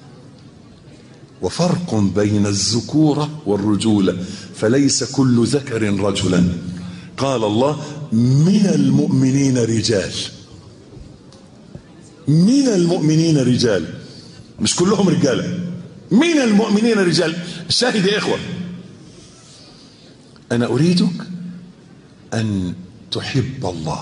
وفرق بين الذكورة والرجولة، فليس كل ذكر رجلا. قال الله: من المؤمنين رجال. من المؤمنين رجال، مش كلهم رجاله، من المؤمنين رجال. الشاهد يا إخوة، أنا أريدك أن تحب الله،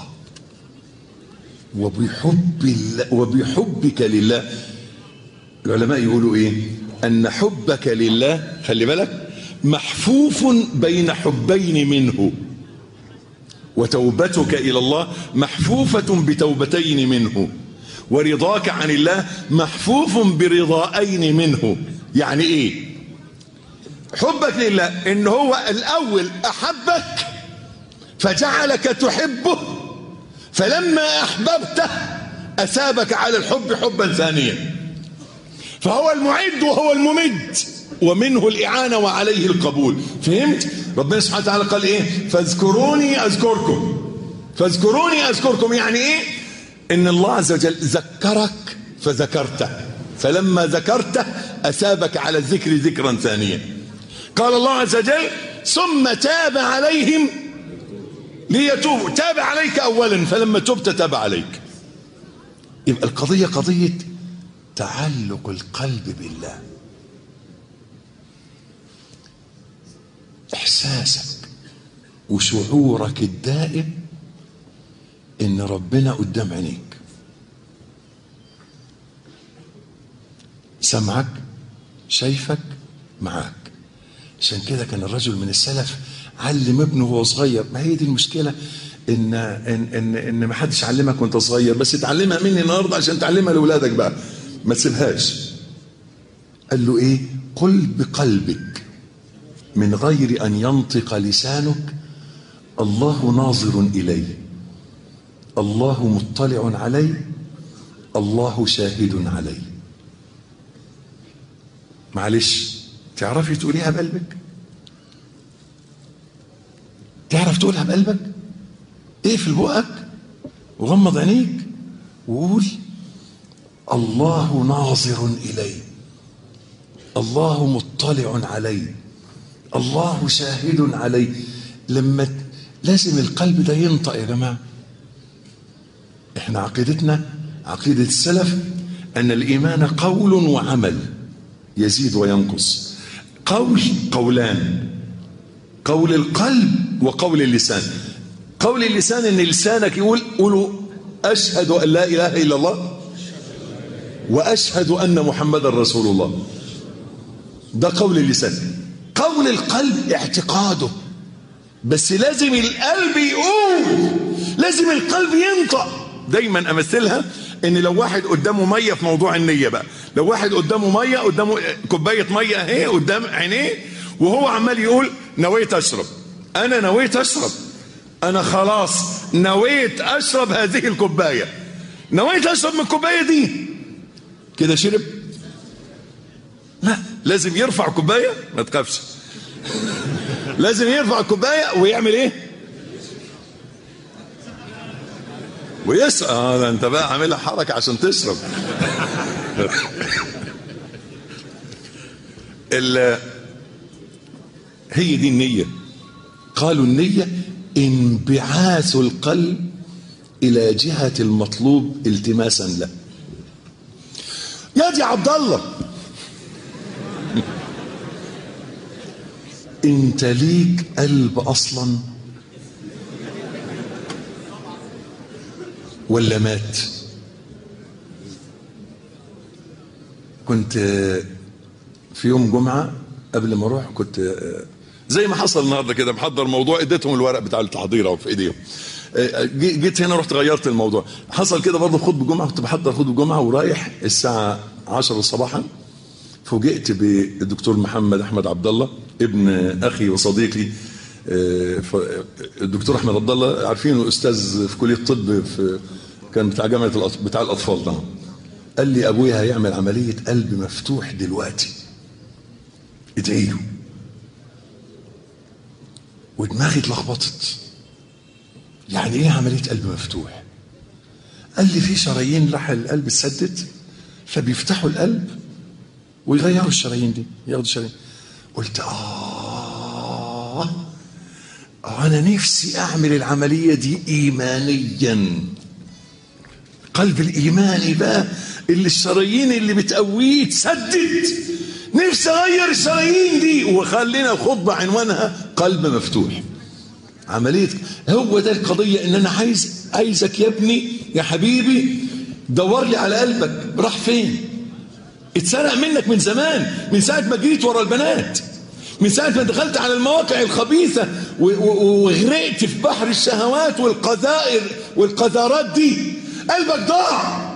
وبحب الله وبحبك لله. العلماء يقولوا إيه؟ أن حبك لله، خلي بالك، محفوف بين حبين منه، وتوبتك إلى الله محفوفة بتوبتين منه، ورضاك عن الله محفوف برضائين منه. يعني ايه حبك لله؟ ان هو الاول احبك فجعلك تحبه، فلما احببته اثابك على الحب حبا ثانيا، فهو المعد وهو الممد، ومنه الاعانه وعليه القبول. فهمت؟ ربنا سبحانه وتعالى قال ايه؟ فاذكروني اذكركم، فاذكروني اذكركم. يعني ايه؟ ان الله عز وجل ذكرك فذكرته، فلما ذكرته اثابك على الذكر ذكرا ثانيا. قال الله عز وجل ثم تاب عليهم ليتوبوا، تاب عليك اولا فلما تبت تاب عليك. يبقى القضيه قضيه تعلق القلب بالله، احساسك وشعورك الدائم ان ربنا قدام عينيك، سمعك شايفك معاك. عشان كده كان الرجل من السلف علم ابنه وهو صغير. ما هي دي المشكله، ان ان ان, إن ما حدش علمك وانت صغير، بس تعلمها مني النهارده عشان تعلمها لاولادك بقى، ما تسيبهاش. قال له ايه؟ قل بقلبك من غير ان ينطق لسانك الله ناظر الي، الله مطلع علي، الله شاهد علي. معلش، تعرفي تقوليها بقلبك؟ تعرف تقولها بقلبك؟ اقفل بقك وغمض عينيك وقول الله ناظر الي، الله مطلع علي، الله شاهد علي. لما لازم القلب ده ينطق يا جماعه. احنا عقيدتنا عقيده السلف ان الايمان قول وعمل، يزيد وينقص. قول قولان، قول القلب وقول اللسان. قول اللسان ان لسانك يقول قولوا اشهد ان لا اله الا الله واشهد ان محمدا رسول الله، ده قول اللسان. قول القلب اعتقاده، بس لازم القلب يقول، لازم القلب ينطق. دايما امثلها ان لو واحد قدامه ميه في موضوع النيه بقى، لو واحد قدامه ميه، قدامه كوبايه ميه اهي قدام عينيه، وهو عمال يقول نويت اشرب، انا نويت اشرب، انا خلاص نويت اشرب هذه الكوبايه، نويت اشرب من الكوبايه دي، كده شرب؟ لا، لازم يرفع كوبايه، ما تخافش لازم يرفع الكوبايه ويعمل ايه؟ ويسأل. اه انت بقى عاملها حركه عشان تشرب ال هي دي النيه. قالوا النيه انبعاث القلب الى جهه المطلوب التماسا له. يا دي عبد الله انت ليك قلب اصلا ولا مات؟ كنت في يوم جمعة قبل ما اروح، كنت زي ما حصل النهارده كده محضر موضوع، اديتهم الورق بتاع التحضير اهو في ايديهم. جيت هنا رحت غيرت الموضوع. حصل كده برضه خطبة جمعة، كنت بحضر خطبة جمعة ورايح الساعة عشرة صباحا، فوجئت بالدكتور محمد احمد عبد الله ابن اخي وصديقي الدكتور احمد عبد الله، عارفينه استاذ في كليه الطب، في كان بتاع جامعه بتاع الاطفال ده. قال لي ابويا هيعمل عمليه قلب مفتوح دلوقتي، ادعي له. ودماغي اتلخبطت، يعني ايه عمليه قلب مفتوح؟ قال لي في شرايين راح القلب اتسدت، فبيفتحوا القلب ويغيروا الشرايين دي، ياخدوا الشرايين. قلت اه انا نفسي اعمل العمليه دي ايمانيا، قلب الايماني بقى اللي الشرايين اللي بتقويه اتسدت، نفسي اغير الشرايين دي. وخلينا خطبه عنوانها قلب مفتوح. عمليه، هو ده القضيه، ان انا عايز عايزك يا ابني يا حبيبي دور لي على قلبك راح فين؟ اتسرق منك من زمان، من ساعه ما جريت ورا البنات، من ساعه ما دخلت على المواقع الخبيثه وغرقت في بحر الشهوات والقذائر والقذارات دي، قلبك ضاع.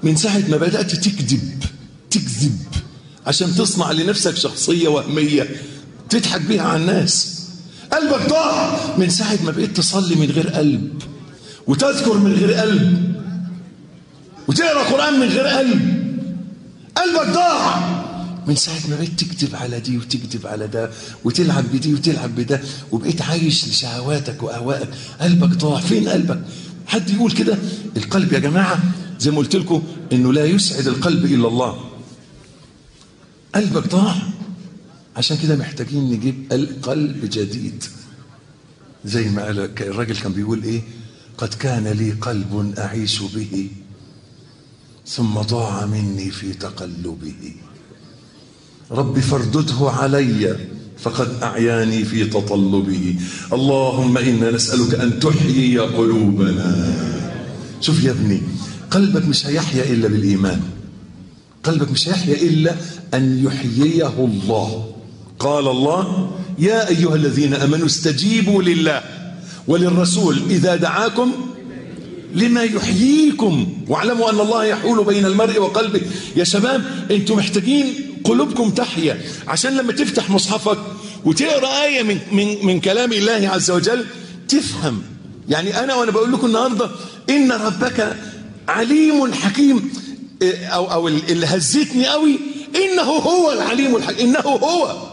من ساعة ما بدأت تكذب تكذب عشان تصنع لنفسك شخصية وهمية تضحك بيها على الناس. قلبك ضاع من ساعة ما بقيت تصلي من غير قلب وتذكر من غير قلب وتقرأ قرآن من غير قلب. قلبك ضاع من ساعة ما بقيت تكذب على دي وتكذب على ده وتلعب بدي وتلعب بده وبقيت عايش لشهواتك وأهوائك. قلبك ضاع. فين قلبك؟ حد يقول كده. القلب يا جماعة زي ما قلت لكم إنه لا يسعد القلب إلا الله. قلبك ضاع، عشان كده محتاجين نجيب قلب جديد. زي ما قال الراجل كان بيقول إيه: قد كان لي قلب أعيش به ثم ضاع مني في تقلبه، رب فاردده علي فقد أعياني في تطلبه. اللهم إنا نسألك أن تحيي قلوبنا. شوف يا ابني، قلبك مش هيحيا إلا بالإيمان. قلبك مش هيحيا إلا أن يحييه الله. قال الله: يا أيها الذين أمنوا استجيبوا لله وللرسول إذا دعاكم لما يحييكم واعلموا أن الله يحول بين المرء وقلبه. يا شباب انتم محتاجين قلوبكم تحيا عشان لما تفتح مصحفك وتقرأ آية من, من, من كلام الله عز وجل تفهم. يعني أنا وأنا بقول لكم النهاردة إن ربك عليم حكيم، أو, أو اللي هزتني قوي إنه هو العليم الحكيم. إنه هو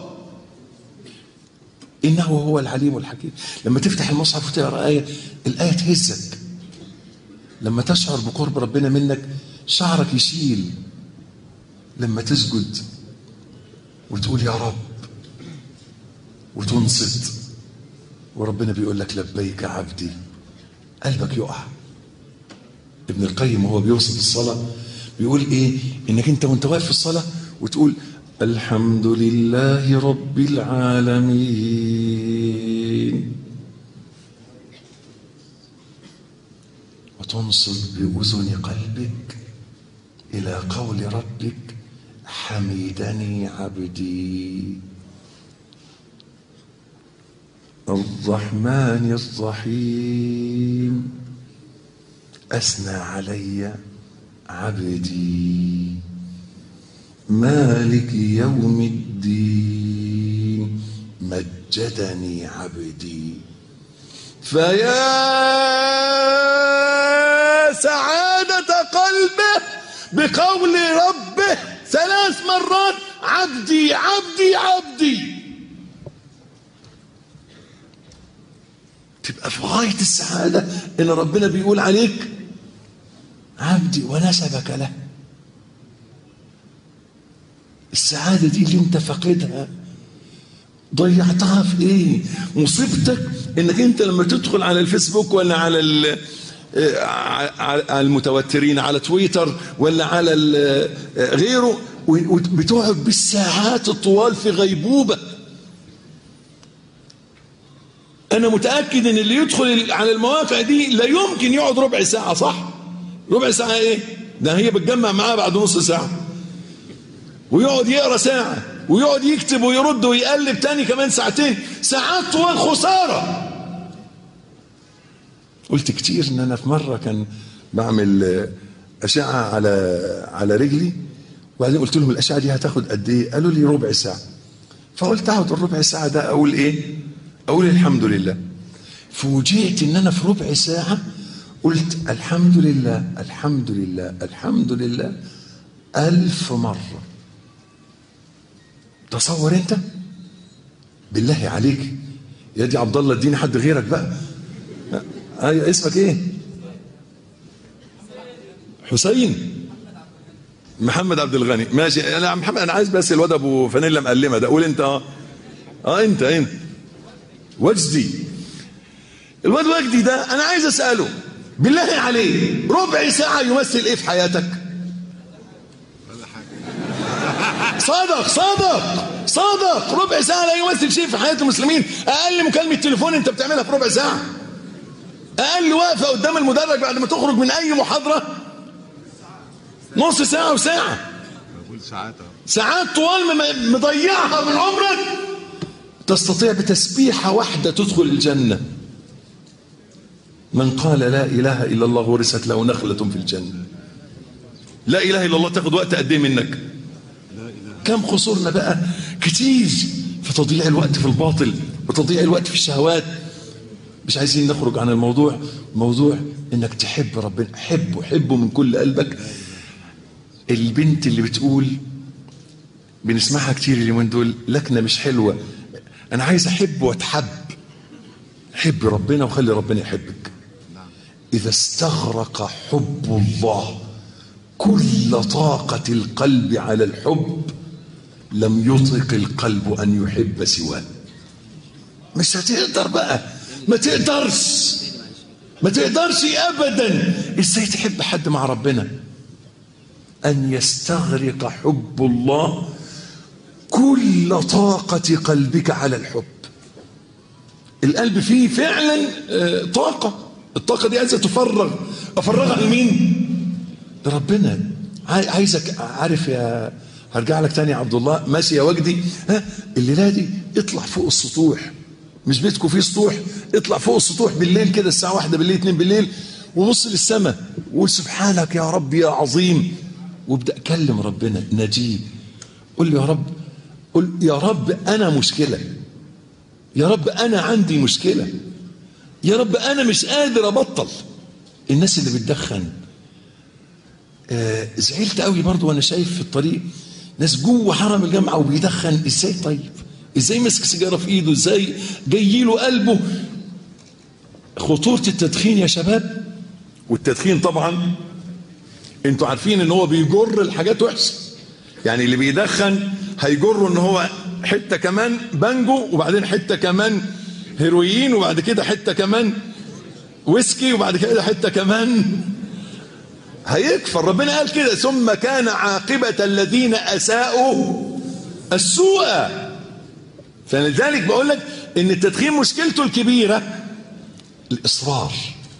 إنه هو العليم الحكيم. لما تفتح المصحف وتقرأ آية، الآية تهزك. لما تشعر بقرب ربنا منك شعرك يشيل. لما تسجد وتقول يا رب وتنصت وربنا بيقول لك لبيك عبدي، قلبك يقع. ابن القيم وهو بيوصف الصلاة بيقول ايه؟ انك انت وانت واقف في الصلاة وتقول الحمد لله رب العالمين، وتنصت بأذن قلبك إلى قول ربك حمدني عبدي الرحمن الرحيم أثنى علي عبدي مالك يوم الدين مجدني عبدي. فيا سعادة قلبه بقول ربه ثلاث مرات عبدي عبدي عبدي. تبقى في غاية السعادة إن ربنا بيقول عليك عبدي ونسبك له. السعادة دي اللي انت فاقدها ضيعتها في ايه؟ مصيبتك انك انت لما تدخل على الفيسبوك ولا على على المتوترين على تويتر ولا على غيره وبتقعد بالساعات الطوال في غيبوبة. انا متأكد ان اللي يدخل على المواقع دي لا يمكن يقعد ربع ساعة. صح؟ ربع ساعة ايه؟ ده هي بتجمع معاه بعد نص ساعة ويقعد يقرأ ساعة ويقعد يكتب ويرد ويقلب تاني كمان ساعتين. ساعات طوال خسارة. قلت كتير ان انا في مرة كان بعمل اشعة على على رجلي وبعدين قلت لهم الاشعة دي هتاخد قد ايه؟ قالوا لي ربع ساعة. فقلت اقعد الربع ساعة ده اقول ايه؟ اقول الحمد لله. فوجئت ان انا في ربع ساعة قلت الحمد لله الحمد لله الحمد لله ألف مرة. تصور انت بالله عليك يا دي عبد الله اديني حد غيرك بقى. ايوه اسمك ايه؟ حسين محمد عبد الغني. ماشي انا محمد، انا عايز بس الواد ابو فانيلا مقلمه ده. قول انت. اه اه انت انت وجدي. الواد وجدي ده انا عايز اساله بالله عليه ربع ساعه يمثل ايه في حياتك؟ صادق صادق صادق. ربع ساعة لا يمثل شيء في حياة المسلمين. أقل مكالمة تليفون أنت بتعملها في ربع ساعة. أقل وقفة قدام المدرج بعد ما تخرج من أي محاضرة نص ساعة وساعة. ساعات طوال مضيعها من عمرك. تستطيع بتسبيحة واحدة تدخل الجنة. من قال لا إله إلا الله ورثت له نخلة في الجنة. لا اله الا الله تاخد وقت قد ايه منك؟ كم خسرنا بقى كتير في تضييع الوقت في الباطل وتضييع الوقت في الشهوات. مش عايزين نخرج عن الموضوع. موضوع انك تحب ربنا، حبه حبه من كل قلبك. البنت اللي بتقول بنسمعها كتير اليومين دول لكنة مش حلوة، انا عايز احب واتحب. حب ربنا وخلي ربنا يحبك. اذا استغرق حب الله كل طاقة القلب على الحب لم يطق القلب ان يحب سواه. مش هتقدر بقى، ما تقدرش ما تقدرش ابدا. ازاي تحب حد مع ربنا؟ ان يستغرق حب الله كل طاقة قلبك على الحب. القلب فيه فعلا طاقة، الطاقة دي عايزة تفرغ. افرغها لمين؟ لربنا. عايزك عارف يا، هرجع لك تاني يا عبد الله، ماشي يا وجدي، ها الليلة دي اطلع فوق السطوح. مش بيتكم فيه سطوح؟ اطلع فوق السطوح بالليل كده الساعة واحدة بالليل اتنين بالليل ونص للسماء وقول سبحانك يا رب يا عظيم، وابدأ كلم ربنا، نجيه، قل له يا رب، قل يا رب أنا مشكلة، يا رب أنا عندي مشكلة، يا رب أنا مش قادر أبطل. الناس اللي بتدخن آه زعلت قوي برضو وأنا شايف في الطريق ناس جوه حرم الجامعة وبيدخن. إزاي طيب؟ إزاي مسك سيجارة في إيده؟ إزاي جاي له قلبه؟ خطورة التدخين يا شباب. والتدخين طبعا انتوا عارفين ان هو بيجر الحاجات وحشة. يعني اللي بيدخن هيجره ان هو حتة كمان بانجو وبعدين حتة كمان هيروين وبعد كده حتة كمان ويسكي وبعد كده حتة كمان هيكفر. ربنا قال كده ثم كان عاقبة الذين أساءوا السوء. فلذلك بقول لك ان التدخين مشكلته الكبيرة الإصرار،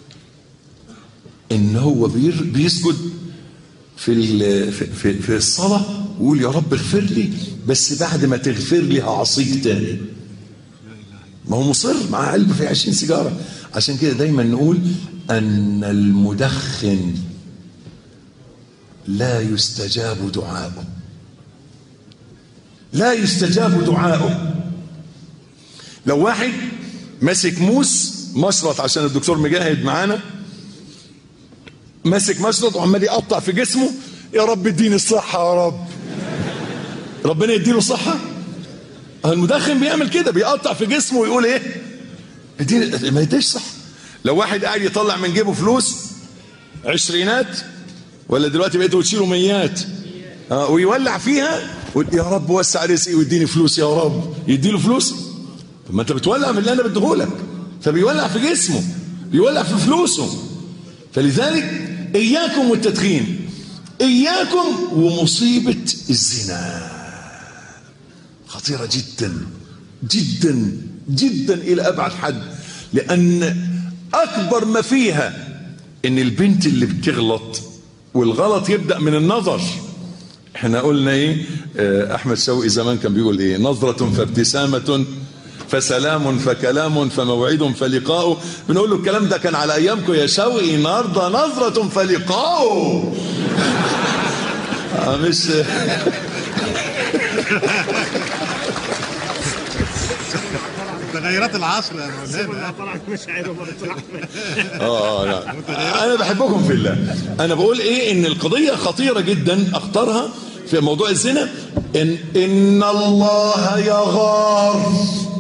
ان هو بيسجد في في في الصلاة ويقول يا رب اغفر لي، بس بعد ما تغفر لي هعصيك تاني. ما هو مصر مع قلبه في عشرين سيجارة. عشان كده دايما نقول ان المدخن لا يستجاب دعاؤه، لا يستجاب دعاؤه. لو واحد ماسك موس مشرط، عشان الدكتور مجاهد معانا، ماسك مشرط وعمال يقطع في جسمه، يا رب اديني الصحة يا رب، ربنا يديله الصحة. المدخن بيعمل كده، بيقطع في جسمه ويقول ايه؟ اديني، ما يديش صح. لو واحد قاعد يطلع من جيبه فلوس عشرينات ولا دلوقتي بقيتوا تشيلوا ميات اه ويولع فيها يا رب وسع رزقي ويديني فلوس يا رب، يديله فلوس؟ طب ما انت بتولع من اللي انا بديهولك. فبيولع في جسمه، بيولع في فلوسه. فلذلك إياكم والتدخين، إياكم ومصيبة الزنا، خطيرة جدا جدا جدا إلى أبعد حد. لأن أكبر ما فيها إن البنت اللي بتغلط، والغلط يبدأ من النظر. احنا قلنا ايه؟ أحمد شوقي زمان كان بيقول ايه؟ نظرة فابتسامة فسلام فكلام فموعد فلقاء. بنقول له الكلام ده كان على ايامكم يا شوقي، النهارده نظرة فلقاء. مش تغيرات العصر يا مولانا. اه لا انا بحبكم في الله. انا بقول ايه؟ ان القضية خطيرة جدا اختارها في موضوع الزنا. ان ان الله يغار،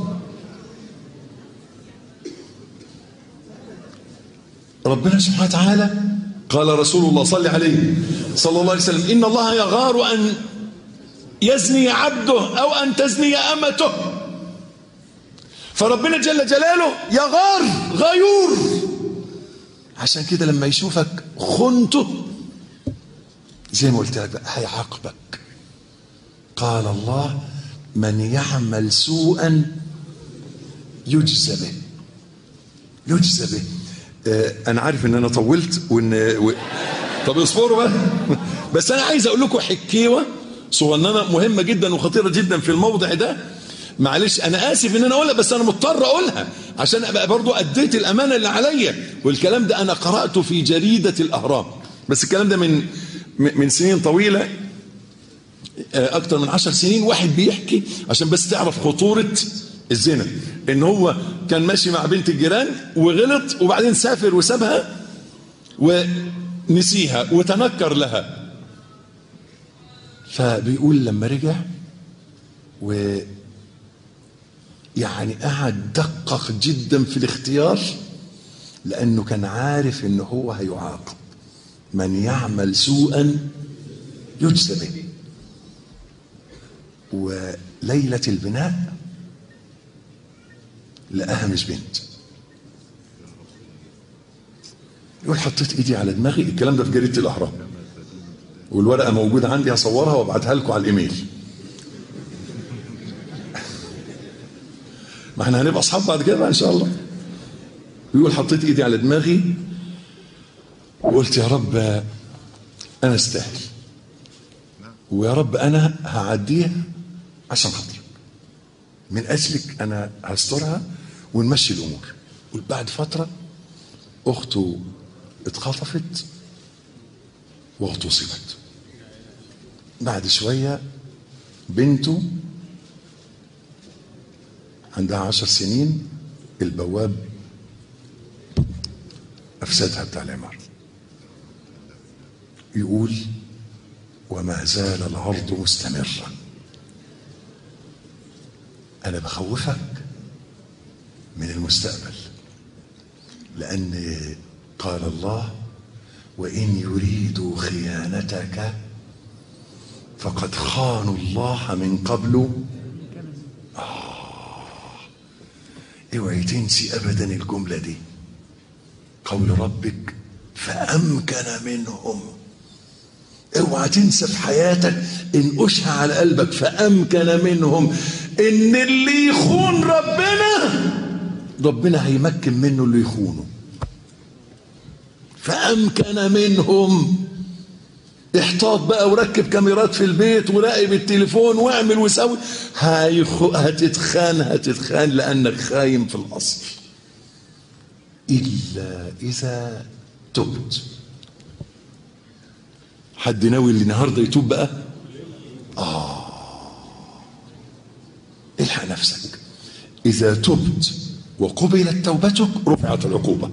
ربنا سبحانه وتعالى قال رسول الله صلى عليه صلى الله عليه وسلم إن الله يغار أن يزني عبده أو أن تزني أمته. فربنا جل جلاله يغار، غيور. عشان كده لما يشوفك خنته زي ما قلت لك بقى هيعاقبك. قال الله من يعمل سوءا يجزى به، يجزى به. انا عارف ان انا طولت وان و... طب اصبروا بقى. بس انا عايز اقول لكم حكيوه صغننه مهمه جدا وخطيره جدا في الموضع ده. معلش انا اسف ان انا اقولها، بس انا مضطر اقولها عشان ابقى برضو اديت الامانه اللي عليا. والكلام ده انا قراته في جريده الاهرام، بس الكلام ده من من سنين طويلة، أكتر من عشر سنين، واحد بيحكي عشان بس تعرف خطورة الزنا، إن هو كان ماشي مع بنت الجيران وغلط، وبعدين سافر وسابها ونسيها وتنكر لها. فبيقول لما رجع و يعني قعد دقق جدا في الاختيار، لأنه كان عارف إنه هو هيعاقب. من يعمل سوءا يجزى به. وليلة البناء لقاها مش بنت. يقول حطيت ايدي على دماغي، الكلام ده في جريدة الأهرام، والورقة موجودة عندي، هصورها وابعتها لكم على الإيميل. ما احنا هنبقى أصحاب بعد كده بقى إن شاء الله. يقول حطيت ايدي على دماغي وقلت يا رب أنا استاهل، ويا رب أنا هعديها عشان خاطرك، من أجلك أنا هسترها ونمشي الأمور. وبعد فترة أخته اتخطفت واغتصبت. بعد شوية بنته عندها عشر سنين، البواب أفسدها بتاع العمارة. يقول وما زال العرض مستمرا. أنا بخوفك من المستقبل، لأن قال الله وإن يريدوا خيانتك فقد خانوا الله من قبل. آه اوعي تنسي أبدا الجملة دي، قول ربك فأمكن منهم. اوعى تنسى في حياتك ان اشهى على قلبك فأمكن منهم، ان اللي يخون ربنا ربنا هيمكن منه اللي يخونه. فأمكن منهم. احتاط بقى وركب كاميرات في البيت وراقب التليفون واعمل وسوي، هتتخان هتتخان لأنك خاين في الأصل. إلا إذا تبت. حد ناوي اللي النهارده يتوب بقى؟ آه الحق نفسك. إذا تبت وقبلت توبتك رفعت العقوبة.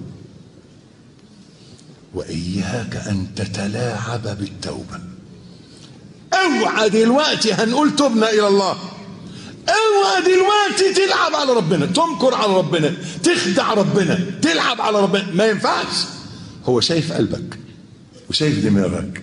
وإياك أن تتلاعب بالتوبة. اوعى دلوقتي هنقول تبنا إلى الله، اوعى دلوقتي تلعب على ربنا، تمكر على ربنا، تخدع ربنا، تلعب على ربنا. ما ينفعش. هو شايف قلبك وشايف دماغك،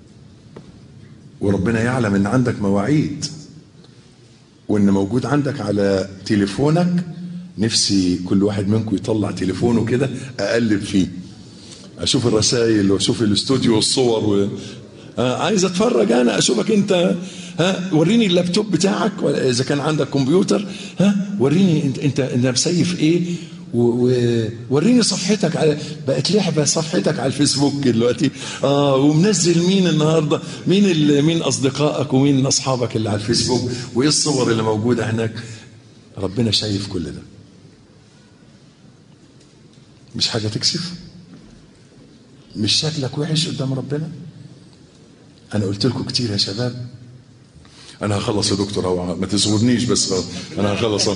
وربنا يعلم ان عندك مواعيد، وان موجود عندك على تليفونك. نفسي كل واحد منكم يطلع تليفونه كده اقلب فيه، اشوف الرسائل واشوف الاستوديو والصور و... آه عايز اتفرج انا اشوفك انت. ها وريني اللابتوب بتاعك، ولا اذا كان عندك كمبيوتر ها وريني انت انت, انت مسيف ايه، ووريني صفحتك على بقت لعبه صفحتك على الفيسبوك دلوقتي. اه ومنزل مين النهارده، مين مين اصدقائك ومين اصحابك اللي على الفيسبوك، وايه الصور اللي موجوده هناك. ربنا شايف كل ده. مش حاجه تكسف؟ مش شكلك وحش قدام ربنا؟ انا قلت لكم كتير يا شباب. انا هخلص يا دكتور، هو ما تزورنيش بس انا هخلص.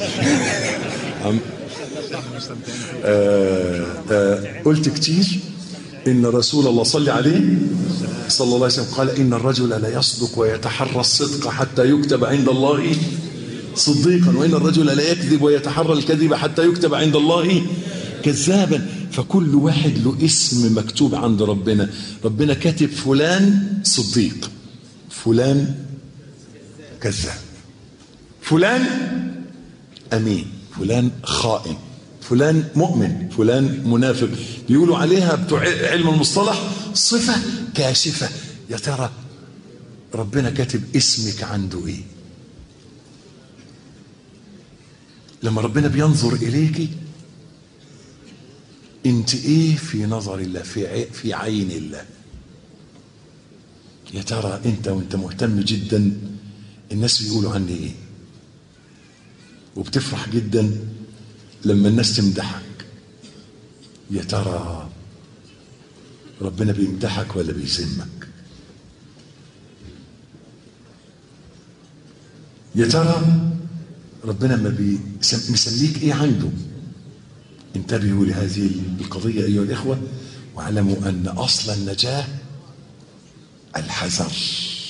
آه آه قلت كتير ان رسول الله صلى عليه صلى الله عليه وسلم قال ان الرجل لا يصدق ويتحرى الصدق حتى يكتب عند الله صديقا، وان الرجل لا يكذب ويتحرى الكذب حتى يكتب عند الله كذابا. فكل واحد له اسم مكتوب عند ربنا. ربنا كاتب فلان صديق، فلان كذاب، فلان امين، فلان خائن، فلان مؤمن، فلان منافق. بيقولوا عليها بتوع علم المصطلح صفة كاشفة. يا ترى ربنا كاتب اسمك عنده ايه؟ لما ربنا بينظر اليكي انت ايه في نظر الله، في في عين الله؟ يا ترى انت وانت مهتم جدا الناس بيقولوا عني ايه، وبتفرح جدا لما الناس تمدحك؟ يا ترى ربنا بيمدحك ولا بيذمك؟ يا ترى ربنا ما مسميك ايه عنده؟ انتبهوا لهذه القضية أيها الإخوة، واعلموا أن أصل النجاة الحذر.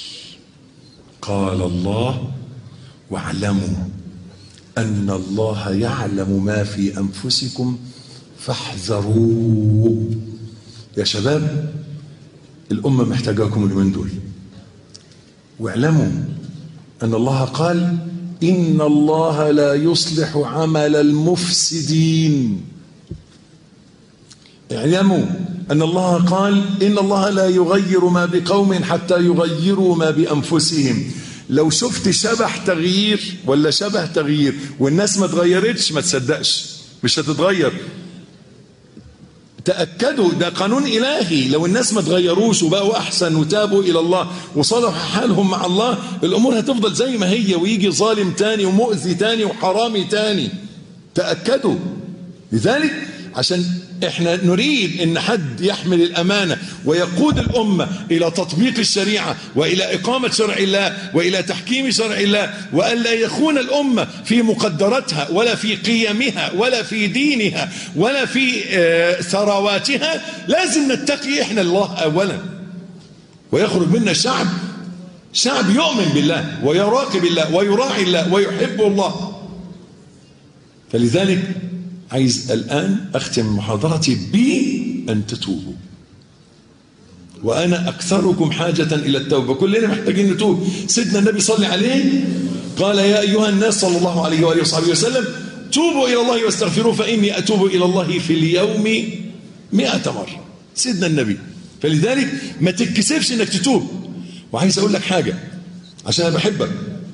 قال الله: واعلموا أن الله يعلم ما في أنفسكم فاحذروه. يا شباب، الأمة محتاجاكم اليومين دول. واعلموا أن الله قال: إن الله لا يصلح عمل المفسدين. اعلموا أن الله قال: إن الله لا يغير ما بقوم حتى يغيروا ما بأنفسهم. لو شفت شبح تغيير ولا شبه تغيير والناس ما تغيرتش ما تصدقش، مش هتتغير. تأكدوا ده قانون إلهي، لو الناس ما تغيروش وبقوا أحسن وتابوا إلى الله وصلحوا حالهم مع الله، الأمور هتفضل زي ما هي، ويجي ظالم تاني ومؤذي تاني وحرامي تاني. تأكدوا. لذلك عشان احنا نريد ان حد يحمل الامانه ويقود الامه الى تطبيق الشريعه والى اقامه شرع الله والى تحكيم شرع الله، والا يخون الامه في مقدراتها ولا في قيمها ولا في دينها ولا في آه ثرواتها، لازم نتقي احنا الله اولا، ويخرج منا شعب شعب يؤمن بالله ويراقب الله ويراعي الله ويحب الله. فلذلك عايز الآن أختم محاضرتي بأن تتوبوا، وأنا أكثركم حاجة إلى التوبة. كلنا محتاجين نتوب. سيدنا النبي صلى عليه قال: يا أيها الناس صلى الله عليه وآله وصحبه وسلم توبوا إلى الله واستغفروه فإني أتوب إلى الله في اليوم مئة مرة. سيدنا النبي. فلذلك ما تتكسفش إنك تتوب. وعايز أقول لك حاجة عشان أنا بحبك،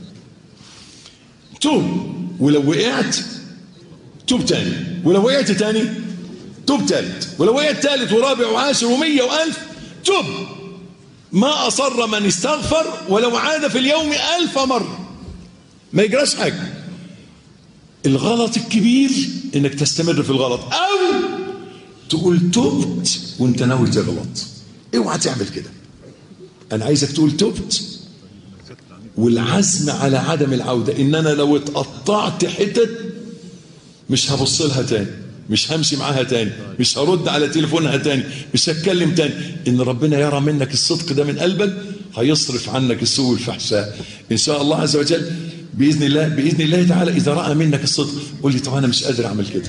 توب، ولو وقعت توب تاني، ولو وقعت تاني توب تالت، ولو وقعت تالت ورابع وعاشر ومية وألف توب. ما أصر من استغفر ولو عاد في اليوم ألف مرة، ما يجراش حاجة. الغلط الكبير إنك تستمر في الغلط أو تقول تبت وانت ناوي تغلط. اوعى تعمل كده. أنا عايزك تقول تبت والعزم على عدم العودة، إن أنا لو اتقطعت حتت مش هبص لها تاني، مش همشي معاها تاني، مش هرد على تليفونها تاني، مش هتكلم تاني. إن ربنا يرى منك الصدق ده من قلبك هيصرف عنك السوء والفحشاء إن شاء الله عز وجل بإذن الله. بإذن الله تعالى إذا رأى منك الصدق قول لي: طب أنا مش قادر أعمل كده،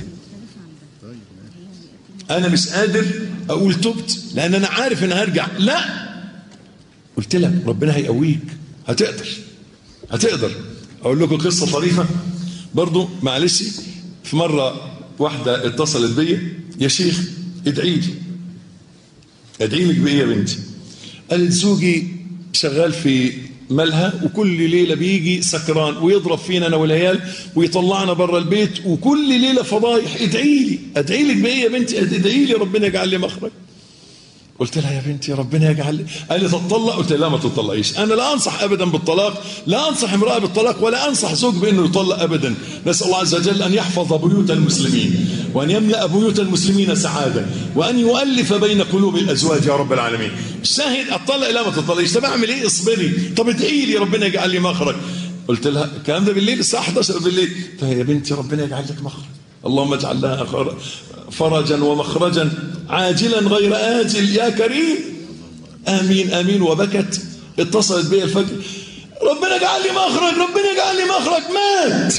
أنا مش قادر أقول تبت لأن أنا عارف إن هرجع. لا، قلت لك ربنا هيقويك، هتقدر هتقدر. أقول لكم قصة طريفة برضو معلش. في مرة واحدة اتصلت بي: يا شيخ ادعي لي. ادعي لك بإيه يا بنتي؟ قالت: زوجي شغال في ملهى وكل ليلة بيجي سكران ويضرب فينا أنا والعيال ويطلعنا برا البيت وكل ليلة فضايح. ادعي لي. ادعي لك بإيه يا بنتي؟ ادعي لي ربنا يجعل لي مخرج. قلت لها: يا بنتي ربنا يجعل لي. قال لي: تطلق؟ قلت لها: لا ما تطلقيش. انا لا انصح ابدا بالطلاق، لا انصح امراه بالطلاق ولا انصح زوج بانه يطلق ابدا. نسال الله عز وجل ان يحفظ بيوت المسلمين وان يملا بيوت المسلمين سعاده وان يؤلف بين قلوب الازواج يا رب العالمين. الشاهد اطلق؟ لا ما تطلقيش. طب اعمل ايه؟ اصبري. طب ادعي لي ربنا يجعل لي مخرج. قلت لها الكلام ده بالليل الساعه احد عشر بالليل. فيا بنتي ربنا يجعل لك مخرج، اللهم اجعل لها فرجا ومخرجا عاجلا غير آجل يا كريم. آمين آمين. وبكت. اتصلت بي الفجر: ربنا اجعل لي مخرج، ربنا اجعل لي مخرج. مات.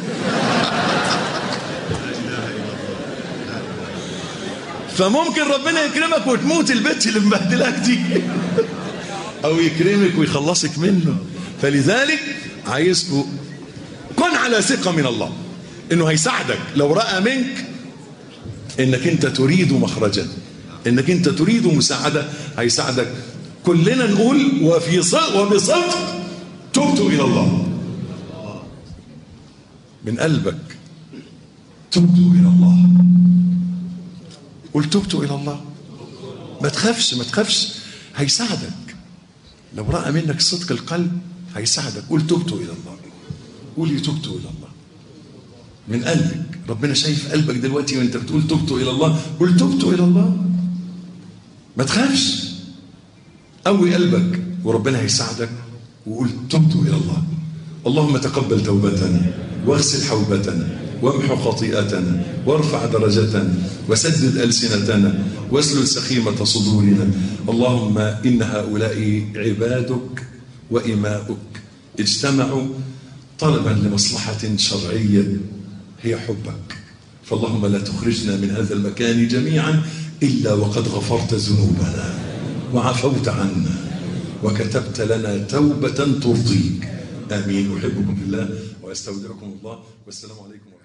فممكن ربنا يكرمك وتموت البت اللي مبهدلاك دي او يكرمك ويخلصك منه. فلذلك عايزكم كن على ثقة من الله انه هيساعدك لو رأى منك انك انت تريد مخرجا، انك انت تريد مساعدة، هيساعدك. كلنا نقول وفي صدق وبصدق: تبت الى الله. من قلبك تبت الى الله. قل: تبت الى الله. ما تخافش ما تخافش، هيساعدك لو رأى منك صدق القلب، هيساعدك. قل: تبت الى الله. قولي: تبت الى الله من قلبك. ربنا شايف قلبك دلوقتي وانت بتقول تبت الى الله. قل: تبت الى الله. ما تخافش، قوي قلبك وربنا هيساعدك. وقول: تبت الى الله. اللهم تقبل توبتنا واغسل حوبتنا وامحو خطيئتنا وارفع درجتنا وسدد ألسنتنا واسلل سخيمة صدورنا. اللهم إن هؤلاء عبادك وإماؤك اجتمعوا طلبا لمصلحة شرعية هي حبك، فاللهم لا تخرجنا من هذا المكان جميعا إلا وقد غفرت ذنوبنا وعفوت عنا وكتبت لنا توبة ترضيك. آمين. أحبكم في الله وأستودعكم الله، والسلام عليكم.